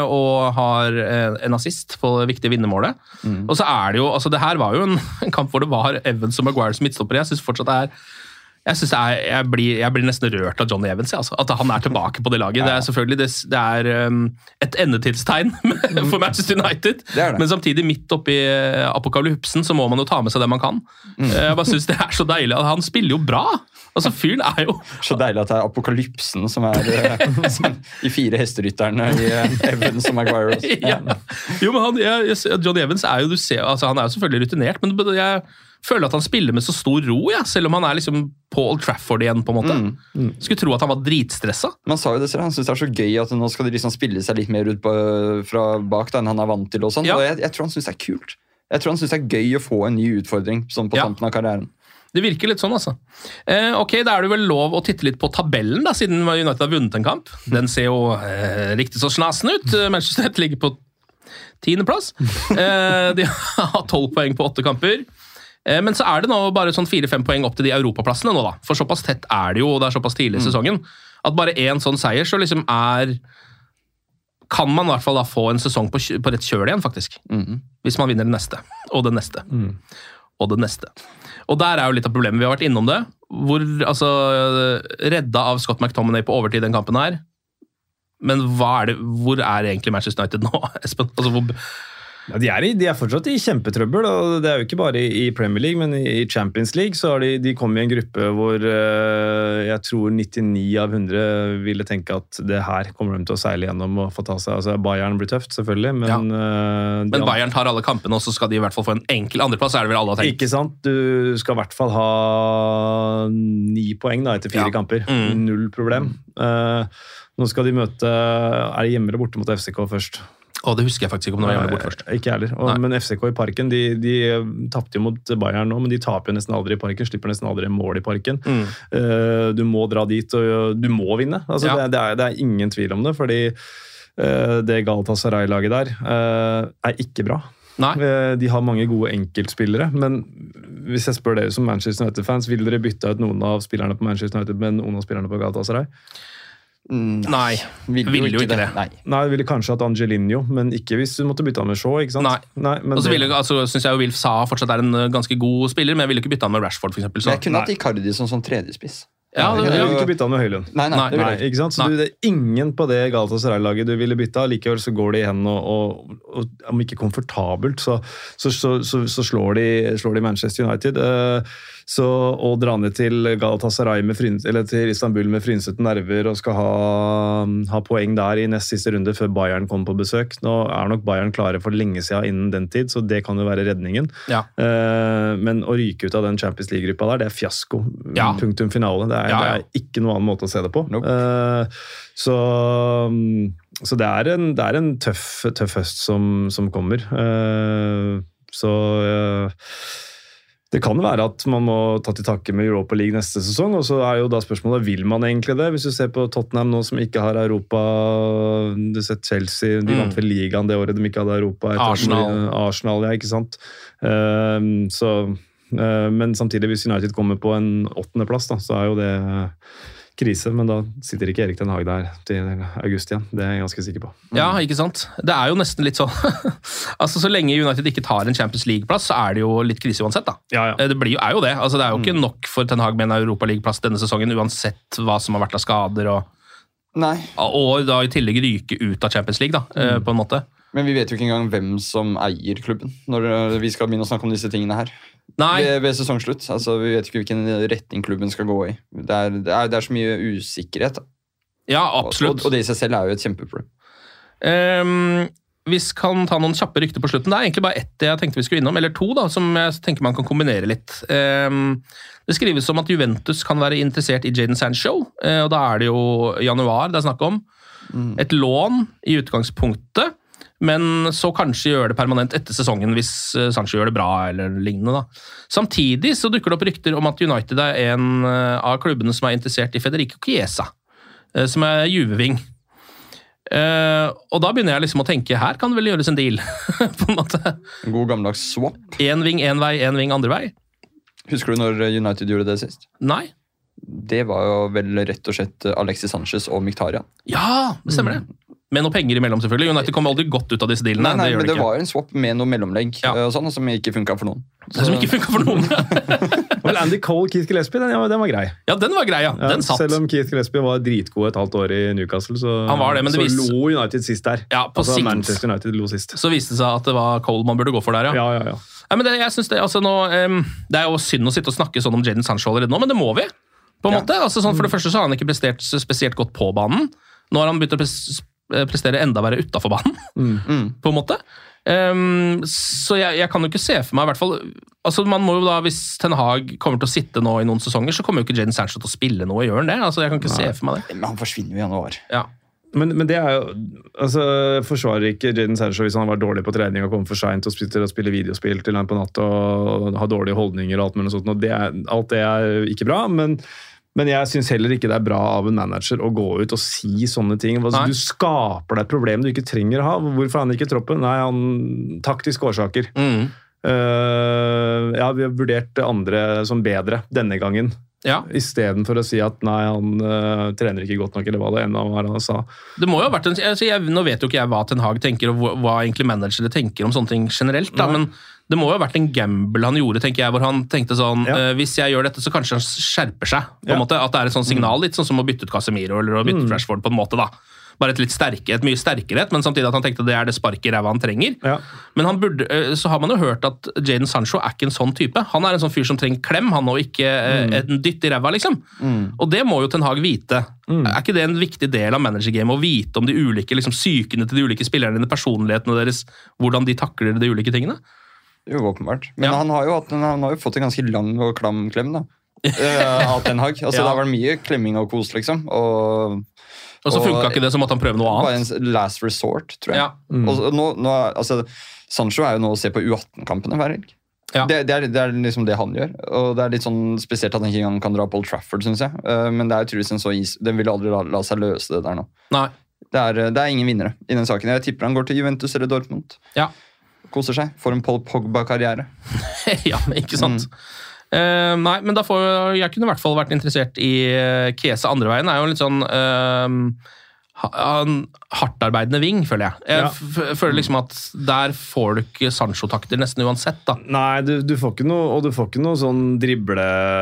og har en assist på det viktige vinnermålet. Mm. Og så er det jo, altså det her var jo en, en kamp hvor det var Evans og Maguire som midtstopper. Jeg synes fortsatt det er, jeg synes det er, jeg blir, jeg blir nesten rørt av Johnny Evans, altså. At han er tilbake på det laget. Det er selvfølgelig, det, det er um, et endetidstegn for Manchester United, det det. Men samtidig midt oppi apokalypsen så må man jo ta med seg det man kan. Mm. Jeg bare synes det er så deilig. Han spiller jo bra. Altså, fyren er jo... Så deilig at det er apokalypsen som er som, i fire hesterytterne i Evans og Maguire. Ja. Jo, men han, jeg, jeg, Johnny Evans er jo, du ser, altså, han er jo selvfølgelig rutinert, men jeg føler at han spiller med så stor ro, ja, selv om han er liksom på Old Trafford igjen, på en måte. Mm. Mm. Skulle tro at han var dritstressa. Man sa jo det selv, han synes det er så gøy at nå skal de liksom spille seg litt mer ut på, fra bak da, enn han er vant til og sånn, ja. Og jeg, jeg tror han synes det er kult. Jeg tror han synes det er gøy å få en ny utfordring sånn på ja. Tampen av karrieren. Det virker litt sånn, altså. Eh, ok, da er det vel lov å titte litt på tabellen, da, siden United har vunnet en kamp. Den ser jo eh, riktig så snasen ut. Manchester United ligger på tiende plass. Eh, de har tolv poeng på åtte kamper. Eh, men så er det nå bare sånn fire-fem poeng opp til de europaplassene nå, da. For såpass tett er det jo, og det er såpass tidlig i sesongen, at bare en sånn seier så liksom er... Kan man i hvert fall da få en sesong på, på rett kjøl igjen, faktisk. Mm. Hvis man vinner det neste, og det neste. Mm. Og det neste. Og der er jo litt av problemet. Vi har vært innom det. Hvor, altså, redda av Scott McTominay på overtid den kampen her. Men hva er det, hvor er egentlig Manchester United nå, Espen? Altså, hvor... Ja, de, er i, de er fortsatt i kjempetrøbbel, og det er jo ikke bare i Premier League, men i Champions League så har de, de kommet i en gruppe hvor uh, jeg tror nittini av hundre ville tenke at det her kommer de til å seile gjennom og få ta seg. Altså, Bayern blir tøft, selvfølgelig, men... Ja. Uh, men Bayern tar alle kampene, og så skal de i hvert fall få en enkel andreplass, er det vel alle har tenkt? Ikke sant? Du skal i hvert fall ha ni poeng da, etter fire ja. kamper. Mm. Null problem. Uh, nå skal de møte... Er det hjemme eller borte mot F C K først? Å, det husker jeg faktisk ikke om det var hjemme bort først. Ikke heller. Og, men F C K i Parken, de, de tappte jo mot Bayern nå, men de taper jo nesten aldri i Parken, slipper nesten aldri mål i Parken. Mm. Uh, du må dra dit, og du må vinne. Altså, ja. det, det, er, det er ingen tvil om det, fordi uh, det Galatasaray-laget der uh, er ikke bra. Nei. Uh, de har mange gode enkeltspillere, men hvis jeg spør dere som Manchester United-fans, vil dere bytte ut noen av spillerne på Manchester United med noen av spillerne på Galatasaray? Nei, ville vil jo ikke det. det. Nei, Nei ville kanskje hatt Angelino, men ikke hvis du måtte bytte han med Shaw, ikke sant? Nei, Nei og så det... altså, synes jeg jo Wilf Zaha fortsatt er en ganske god spiller, men jeg ville ikke bytte han med Rashford, for eksempel. Så. Jeg kunne hatt Icardi som sånn tredjespiss. Ja, du ville ikke bytte han med Høylund. Nei, nei, nei, nei ikke sant? Så du, det er ingen på det Galatasaray-laget du ville bytte. Likevel så går de igjen og, og, og, om ikke komfortabelt, så, så, så, så, så slår, de, slår de Manchester United. Uh, så å dra ned til Galatasaray med frins, eller til Istanbul med frynsete nerver og skal ha, ha poeng der i nest siste runde før Bayern kommer på besøk. Nå er nok Bayern klare for lenge siden innen den tid, så det kan jo være redningen. Ja. Uh, men å ryke ut av den Champions League-gruppa der, det er fiasko. Ja. Punktum finale. Det er, ja, ja. det er ikke noen annen måte å se det på. Nope. Uh, så, så det er en, det er en tøff, tøff høst som, som kommer. Uh, så... Uh, Det kan være at man må ta til takke med Europa League neste sesong, og så er jo da spørsmålet, vil man egentlig det? Hvis du ser på Tottenham nå som ikke har Europa, du ser Chelsea, de vant vel ligaen det året de ikke hadde Europa. Arsenal. Arsenal, ja, ikke sant? Uh, så, uh, men samtidig, hvis United kommer på en åttende plass, da, så er jo det krise, men da sitter ikke Erik Ten Hag der til august igjen. Det er jeg ganske sikker på. Ja, ikke sant? Det er jo nesten litt sånn altså, så lenge United ikke tar en Champions League-plass, så er det jo litt krise uansett, da. Ja, ja. Det blir jo, er jo det. Altså, det er jo ikke nok for Ten Hag med en Europa League-plass denne sesongen, uansett hva som har vært av skader, og, Nei. og da i tillegg ryke ut av Champions League, da, mm. på en måte. Men vi vet jo ikke engang hvem som eier klubben, når vi skal begynne å snakke om disse tingene her. ved, ved sesongslutt. Altså, vi vet ikke hvilken retning klubben skal gå i. Det er, det er, det er så mye usikkerhet. Ja, absolutt. Og, og det i seg selv er jo et kjempeproblem. Um, vi kan ta noen kjappe rykter på slutten. Det er egentlig bare ett jeg tenkte vi skulle innom, eller to da, som jeg tenker man kan kombinere litt. Um, det skrives om at Juventus kan være interessert i Jadon Sancho, uh, og da er det jo januar det er snakk om. Mm. Et lån i utgangspunktet, men så kanskje gjør det permanent etter sesongen hvis Sancho gjør det bra eller lignende da. Samtidig så dukker det opp rykter om at United er en av klubbene som er interessert i Federico Chiesa, uh, som er Juve-ving. Uh, og da begynner jeg liksom å tenke her kan det vel gjøres en deal på en måte. En god gammeldags swap. En ving, en vei, en ving, andre vei. Husker du når United gjorde det sist? Nei. Det var jo vel rett og slett Alexis Sanchez og Mkhitaryan. Ja, det stemmer det. Med noe penger imellom selvfølgelig. United kom aldri godt ut av disse dealene. Nei, nei, det men det, det var en swap med noe mellomlegg ja. og sånn, som ikke funket for noen. Så... Som ikke funket for noen. Vel, Andy Cole, Keith Gillespie, den, den var grei. Ja, den var grei, ja. Den ja satt. Selv om Keith Gillespie var dritgod et halvt år i Newcastle, så, Han var det, men det så vis... lå United sist der. Ja, på altså, sikt. Manchester United lå sist. Så viste det seg at det var Cole man burde gå for der, ja. Ja, ja, ja. Nei, men det, jeg synes det, altså, nå, um, det er jo synd å sitte og snakke sånn om Jadon Sancho allerede nå, men det må vi, på en ja. måte. Altså, sånn, for det første så har han ikke prestert spesielt godt på banen. Nå har han begynt å pres- prestere enda være utenfor banen, mm. på en måte. Um, så jeg, jeg kan jo ikke se for meg i hvert fall, altså man må jo da, hvis Ten Hag kommer til å sitte nå i noen sesonger, så kommer jo ikke Jadon Sancho til å spille noe, gjør han det? Altså jeg kan ikke Nei. se for meg det. Men han forsvinner jo i januar. Ja. Men, men det er jo, altså forsvarer ikke Jadon Sancho hvis han var dårlig på trening og kom for sent og spille, og spille videospill til han på natt og ha dårlige holdninger og alt mulig sånt, og det er, alt det er ikke bra, men Men jeg synes heller ikke det er bra av en manager å gå ut og si sånne ting. Altså, du skaper deg et problem du ikke trenger å ha. Hvorfor er han ikke i troppen? Nei, han taktiske årsaker. Mm. Uh, ja, vi har vurdert andre som bedre denne gangen. Ja. I stedet for å si at nei, han uh, trener ikke godt nok, eller hva det enda var han sa. Det må jo ha vært en, altså jeg, nå vet jo ikke jeg hva Ten Hag tenker, og hva, hva egentlig managere tenker om sånne ting generelt, da, men det må jo ha vært en gamble han gjorde, tenker jeg, hvor han tenkte sånn, ja. uh, hvis jeg gjør dette, så kanskje han skjerper seg, på en ja. måte, at det er et sånt signal, litt sånn som å bytte ut Casemiro, eller å bytte ut Rashford på en måte, da. Bare et litt sterkere, et mye sterkere, men samtidig at han tenkte det er det spark i ræva han trenger. Ja. Men han burde, så har man jo hørt at Jadon Sancho er ikke en sånn type. Han er en sånn fyr som trenger klem, han og ikke mm. en dytt i ræva, liksom. Mm. Og det må jo Ten Hag vite. Mm. Er ikke det en viktig del av managergamet, å vite om de ulike liksom, sykene til de ulike spillerne, personlighetene deres, hvordan de takler de ulike tingene? Jo, åpenbart. Men ja. han, har jo hatt, han har jo fått en ganske lang og klam klem, da. Av Ten Hag. Altså, ja. Det har vært mye klemming og kos, liksom. Og... Og så funka ikke det, så måtte han prøve noe annet. Bare en last resort, tror jeg. Ja. Mm. Og nå, nå, altså, Sancho er jo nå å se på U atten-kampene hver helg. Ja. Det, det, er, det er liksom det han gjør. Og det er litt sånn spesielt at han ikke engang kan dra på Old Trafford, synes jeg. Uh, men det er utrolig en så is. Den vil aldri la, la seg løse det der nå. Nei. Det er, det er ingen vinnere i den saken. Jeg tipper han går til Juventus eller Dortmund. Ja. Koser seg. Får en Paul Pogba-karriere. Ja, ikke sant. Mm. Uh, nei, men da får jeg kunne i hvert fall vært interessert i uh, Chiesa andre veien. Det er jo litt sånn uh, hardtarbeidende ving, føler jeg. Jeg ja. f- føler liksom at der får du ikke Sancho-takter nesten uansett, da. Nei, du, du får ikke noe, og du får ikke noe sånn drible,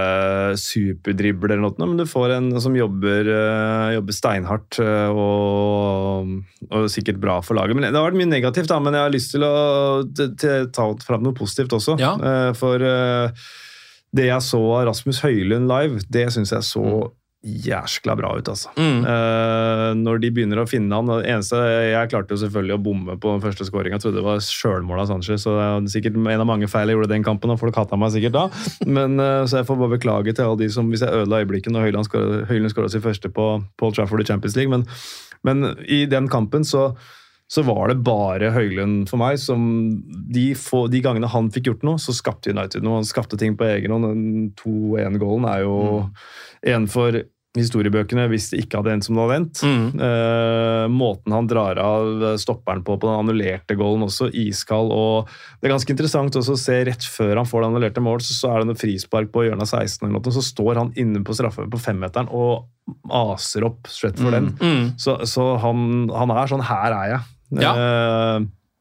superdrible eller noe, men du får en som jobber, uh, jobber steinhardt uh, og, og sikkert bra for laget. Men det har vært mye negativt, da, men jeg har lyst til å til, til, ta fram noe positivt også. Ja. Uh, for uh, det jeg så av Rasmus Højlund live, det synes jeg så jæskla bra ut, altså. Mm. Uh, når de begynner å finne han, det eneste, jeg klarte jo selvfølgelig å bomme på den første scoring, jeg trodde det var selvmål av Sanchez, så det er sikkert en av mange feil jeg gjorde den kampen, og folk hatet meg sikkert da, men uh, så jeg får bare beklage til alle de som, hvis jeg ødela øyeblikket når Højlund skåret, Højlund skåret sin første på Paul Trafford i Champions League, men, men i den kampen så så var det bare Højlund for meg som de, få, de gangene han fikk gjort noe, så skapte United noe. Han skapte ting på egen hånd. Den to en-gålen er jo mm. en for historiebøkene hvis det ikke hadde endt som det hadde endt. Mm. Eh, måten han drar av stopperen på, på den annullerte gålen også, iskald, og det er ganske interessant også å se rett før han får det annullerte mål, så, så er det noe frispark på hjørnet av seksten eller noe, så står han inne på straffe på femmeteren og aser opp slett for mm. den. Mm. Så, så han, han er sånn, her er jeg. Ja. Eh,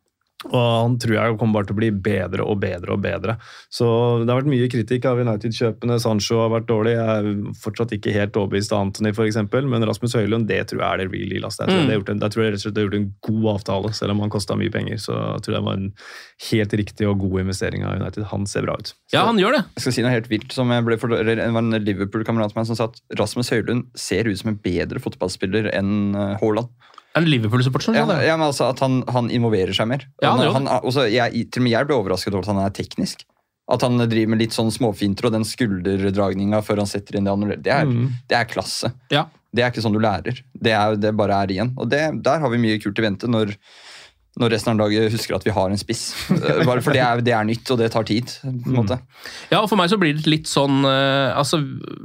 Og han tror jeg kommer bare til å bli bedre og bedre og bedre. Så det har vært mye kritikk av United-kjøpene. Sancho har vært dårlig. Jeg er fortsatt ikke helt overbevist av Antony, for eksempel. Men Rasmus Højlund, det tror jeg er det real deal. Jeg tror, mm. det en, jeg tror jeg rett og slett har gjort en god avtale, selv om han kostet mye penger. Så jeg tror det var en helt riktig og god investering av United. Han ser bra ut. Så, ja, han gjør det. Jeg skal si noe helt vilt. Som jeg ble for, det var en Liverpool-kamerat med som sa at Rasmus Højlund ser ut som en bedre fotballspiller enn Haaland. En Liverpool-supporter, ja, ja, men altså at han, han involverer seg mer. Ja, han, han, også, jeg, til og med jeg ble overrasket over at han er teknisk. At han driver med litt sånn småfinter, og den skulderdragninga før han setter inn det annullert. Det, mm. det er klasse. Ja. Det er ikke sånn du lærer. Det, er, det bare er igjen. Og det, der har vi mye kult i vente når, når resten av dagen husker at vi har en spiss. Bare for det er, det er nytt, og det tar tid. På en måte. Ja, og for meg så blir det litt sånn uh, altså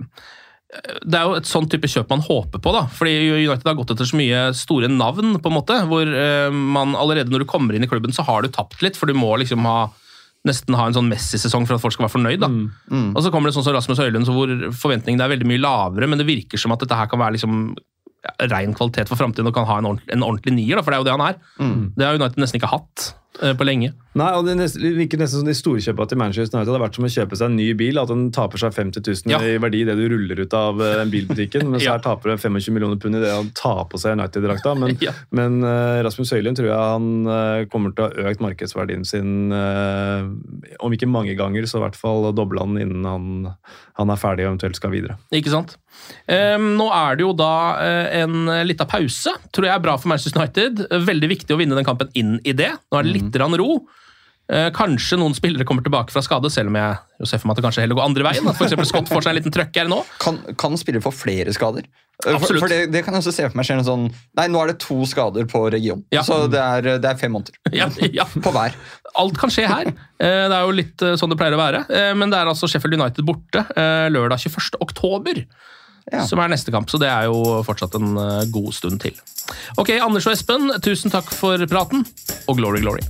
det er jo et sånn type kjøp man håper på da, fordi United har gått etter så mye store navn på en måte, hvor uh, man allerede når du kommer inn i klubben så har du tapt litt, for du må liksom ha nesten ha en sånn Messi-sesong for at folk skal være fornøyd da. Mm. Mm. Og så kommer det sånn som Rasmus Højlund, så hvor forventningene er veldig mye lavere, men det virker som at dette her kan være liksom ja, ren kvalitet for fremtiden og kan ha en ordentlig, en ordentlig nier da, for det er jo det han er. Mm. Det har United nesten ikke hatt på lenge. Nei, og det virker nesten som de store kjøpene til Manchester United har vært som å kjøpe seg en ny bil, at den taper seg femti tusen ja. I verdi det du ruller ut av den bilbutikken, men så ja. Her taper den tjuefem millioner pund I det han tar på seg United-drakta, men, ja. men uh, Rasmus Højlund tror jeg han uh, kommer til å ha økt markedsverdien sin uh, om ikke mange ganger, så I hvert fall doble han innen han, han er ferdig og eventuelt skal videre. Ikke sant? Um, nå er det jo da uh, en liten pause, tror jeg er bra for Manchester United, veldig viktig å vinne den kampen inn I det, nå er det litt mm. ro. Eh, kanskje noen spillere kommer tilbake fra skade, selv om jeg jo ser for meg at det kanskje heller går andre veien. At for eksempel Scott får seg en liten trøkk her nå. Kan, kan spillere få flere skader? Absolutt. For, for det, det kan jeg også se for meg skjer sånn, nei, nå er det to skader på region, ja. Så det er, det er fem måneder ja, ja. på hver. Alt kan skje her. Eh, det er jo litt sånn det pleier å være. Eh, men det er altså Sheffield United borte eh, lørdag tjueførste oktober. Ja. Som er neste kamp, så det er jo fortsatt en uh, god stund til. Ok, Anders og Espen, tusen takk for praten, og glory, glory.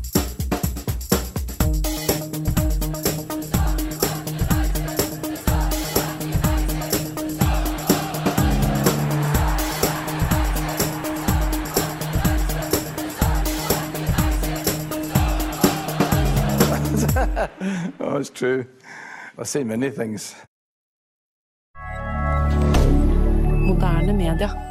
Oh, it's true. I've seen many things. Moderne media.